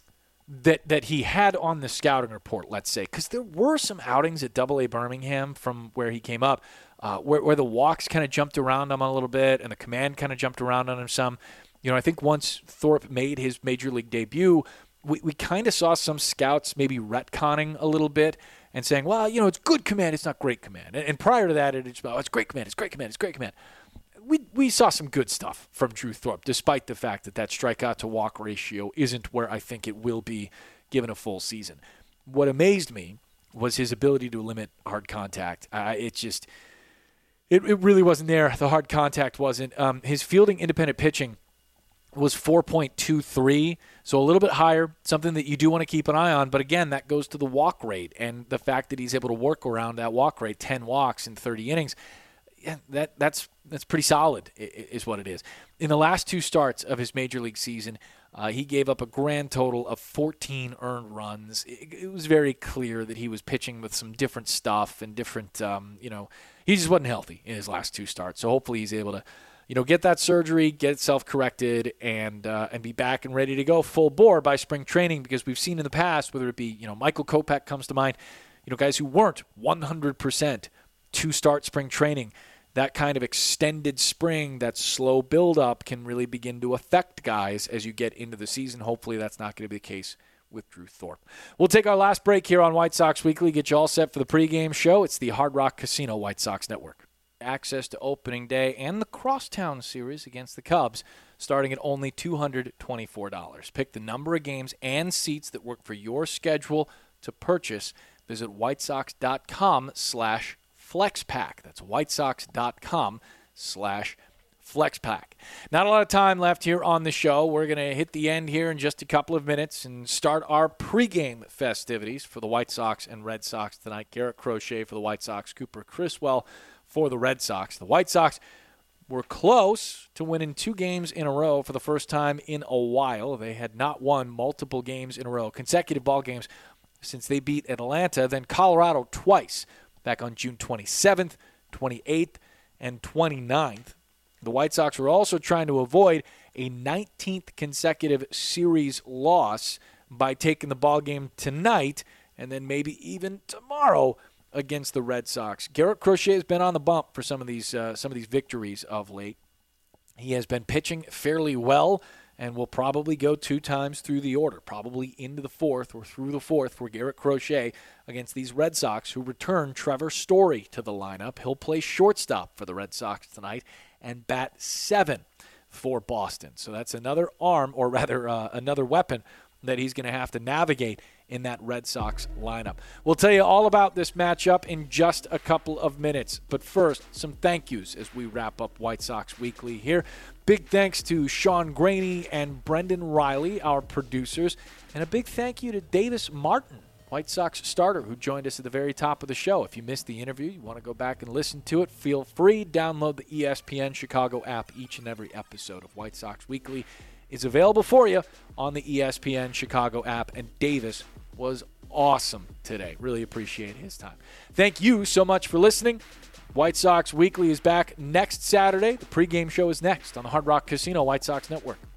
that that he had on the scouting report, let's say, because there were some outings at Double A Birmingham from where he came up, uh, where, where the walks kind of jumped around him a little bit and the command kind of jumped around on him some. You know, I think once Thorpe made his major league debut, we, we kind of saw some scouts maybe retconning a little bit and saying, well, you know, it's good command, it's not great command. And, and prior to that, it's about, oh, it's great command, it's great command, it's great command. We we saw some good stuff from Drew Thorpe, despite the fact that that strikeout to walk ratio isn't where I think it will be given a full season. What amazed me was his ability to limit hard contact. Uh, it just, it, it really wasn't there. The hard contact wasn't. Um, his fielding independent pitching was four point two three, so a little bit higher, something that you do want to keep an eye on. But again, that goes to the walk rate and the fact that he's able to work around that walk rate, ten walks in thirty innings. Yeah, that that's that's pretty solid is what it is. In the last two starts of his major league season, uh, he gave up a grand total of fourteen earned runs. It, it was very clear that he was pitching with some different stuff and different, um, you know, he just wasn't healthy in his last two starts. So hopefully he's able to, you know, get that surgery, get itself corrected, and uh, and be back and ready to go full bore by spring training, because we've seen in the past, whether it be, you know, Michael Kopech comes to mind, you know, guys who weren't one hundred percent to start spring training. That kind of extended spring, that slow build-up can really begin to affect guys as you get into the season. Hopefully that's not going to be the case with Drew Thorpe. We'll take our last break here on White Sox Weekly, get you all set for the pregame show. It's the Hard Rock Casino White Sox Network. Access to opening day and the Crosstown Series against the Cubs starting at only two hundred twenty-four dollars. Pick the number of games and seats that work for your schedule to purchase. Visit whitesox.com slash FlexPack. That's whitesox.com slash FlexPack. Not a lot of time left here on the show. We're going to hit the end here in just a couple of minutes and start our pregame festivities for the White Sox and Red Sox tonight. Garrett Crochet for the White Sox, Cooper Criswell for the Red Sox. The White Sox were close to winning two games in a row for the first time in a while. They had not won multiple games in a row, consecutive ball games, since they beat Atlanta, then Colorado twice, back on June twenty-seventh, twenty-eighth, and twenty-ninth. The White Sox were also trying to avoid a nineteenth consecutive series loss by taking the ball game tonight and then maybe even tomorrow against the Red Sox. Garrett Crochet has been on the bump for some of these uh, some of these victories of late. He has been pitching fairly well and will probably go two times through the order, probably into the fourth or through the fourth for Garrett Crochet against these Red Sox, who return Trevor Story to the lineup. He'll play shortstop for the Red Sox tonight and bat seven for Boston. So that's another arm, or rather uh, another weapon that he's going to have to navigate in that Red Sox lineup. We'll tell you all about this matchup in just a couple of minutes. But first, some thank yous as we wrap up White Sox Weekly here. Big thanks to Sean Graney and Brendan Riley, our producers. And a big thank you to Davis Martin, White Sox starter, who joined us at the very top of the show. If you missed the interview, you want to go back and listen to it, feel free. Download the E S P N Chicago app. Each and every episode of White Sox Weekly is available for you on the E S P N Chicago app. And Davis was awesome today. Really appreciate his time. Thank you so much for listening. White Sox Weekly is back next Saturday. The pregame show is next on the Hard Rock Casino White Sox Network.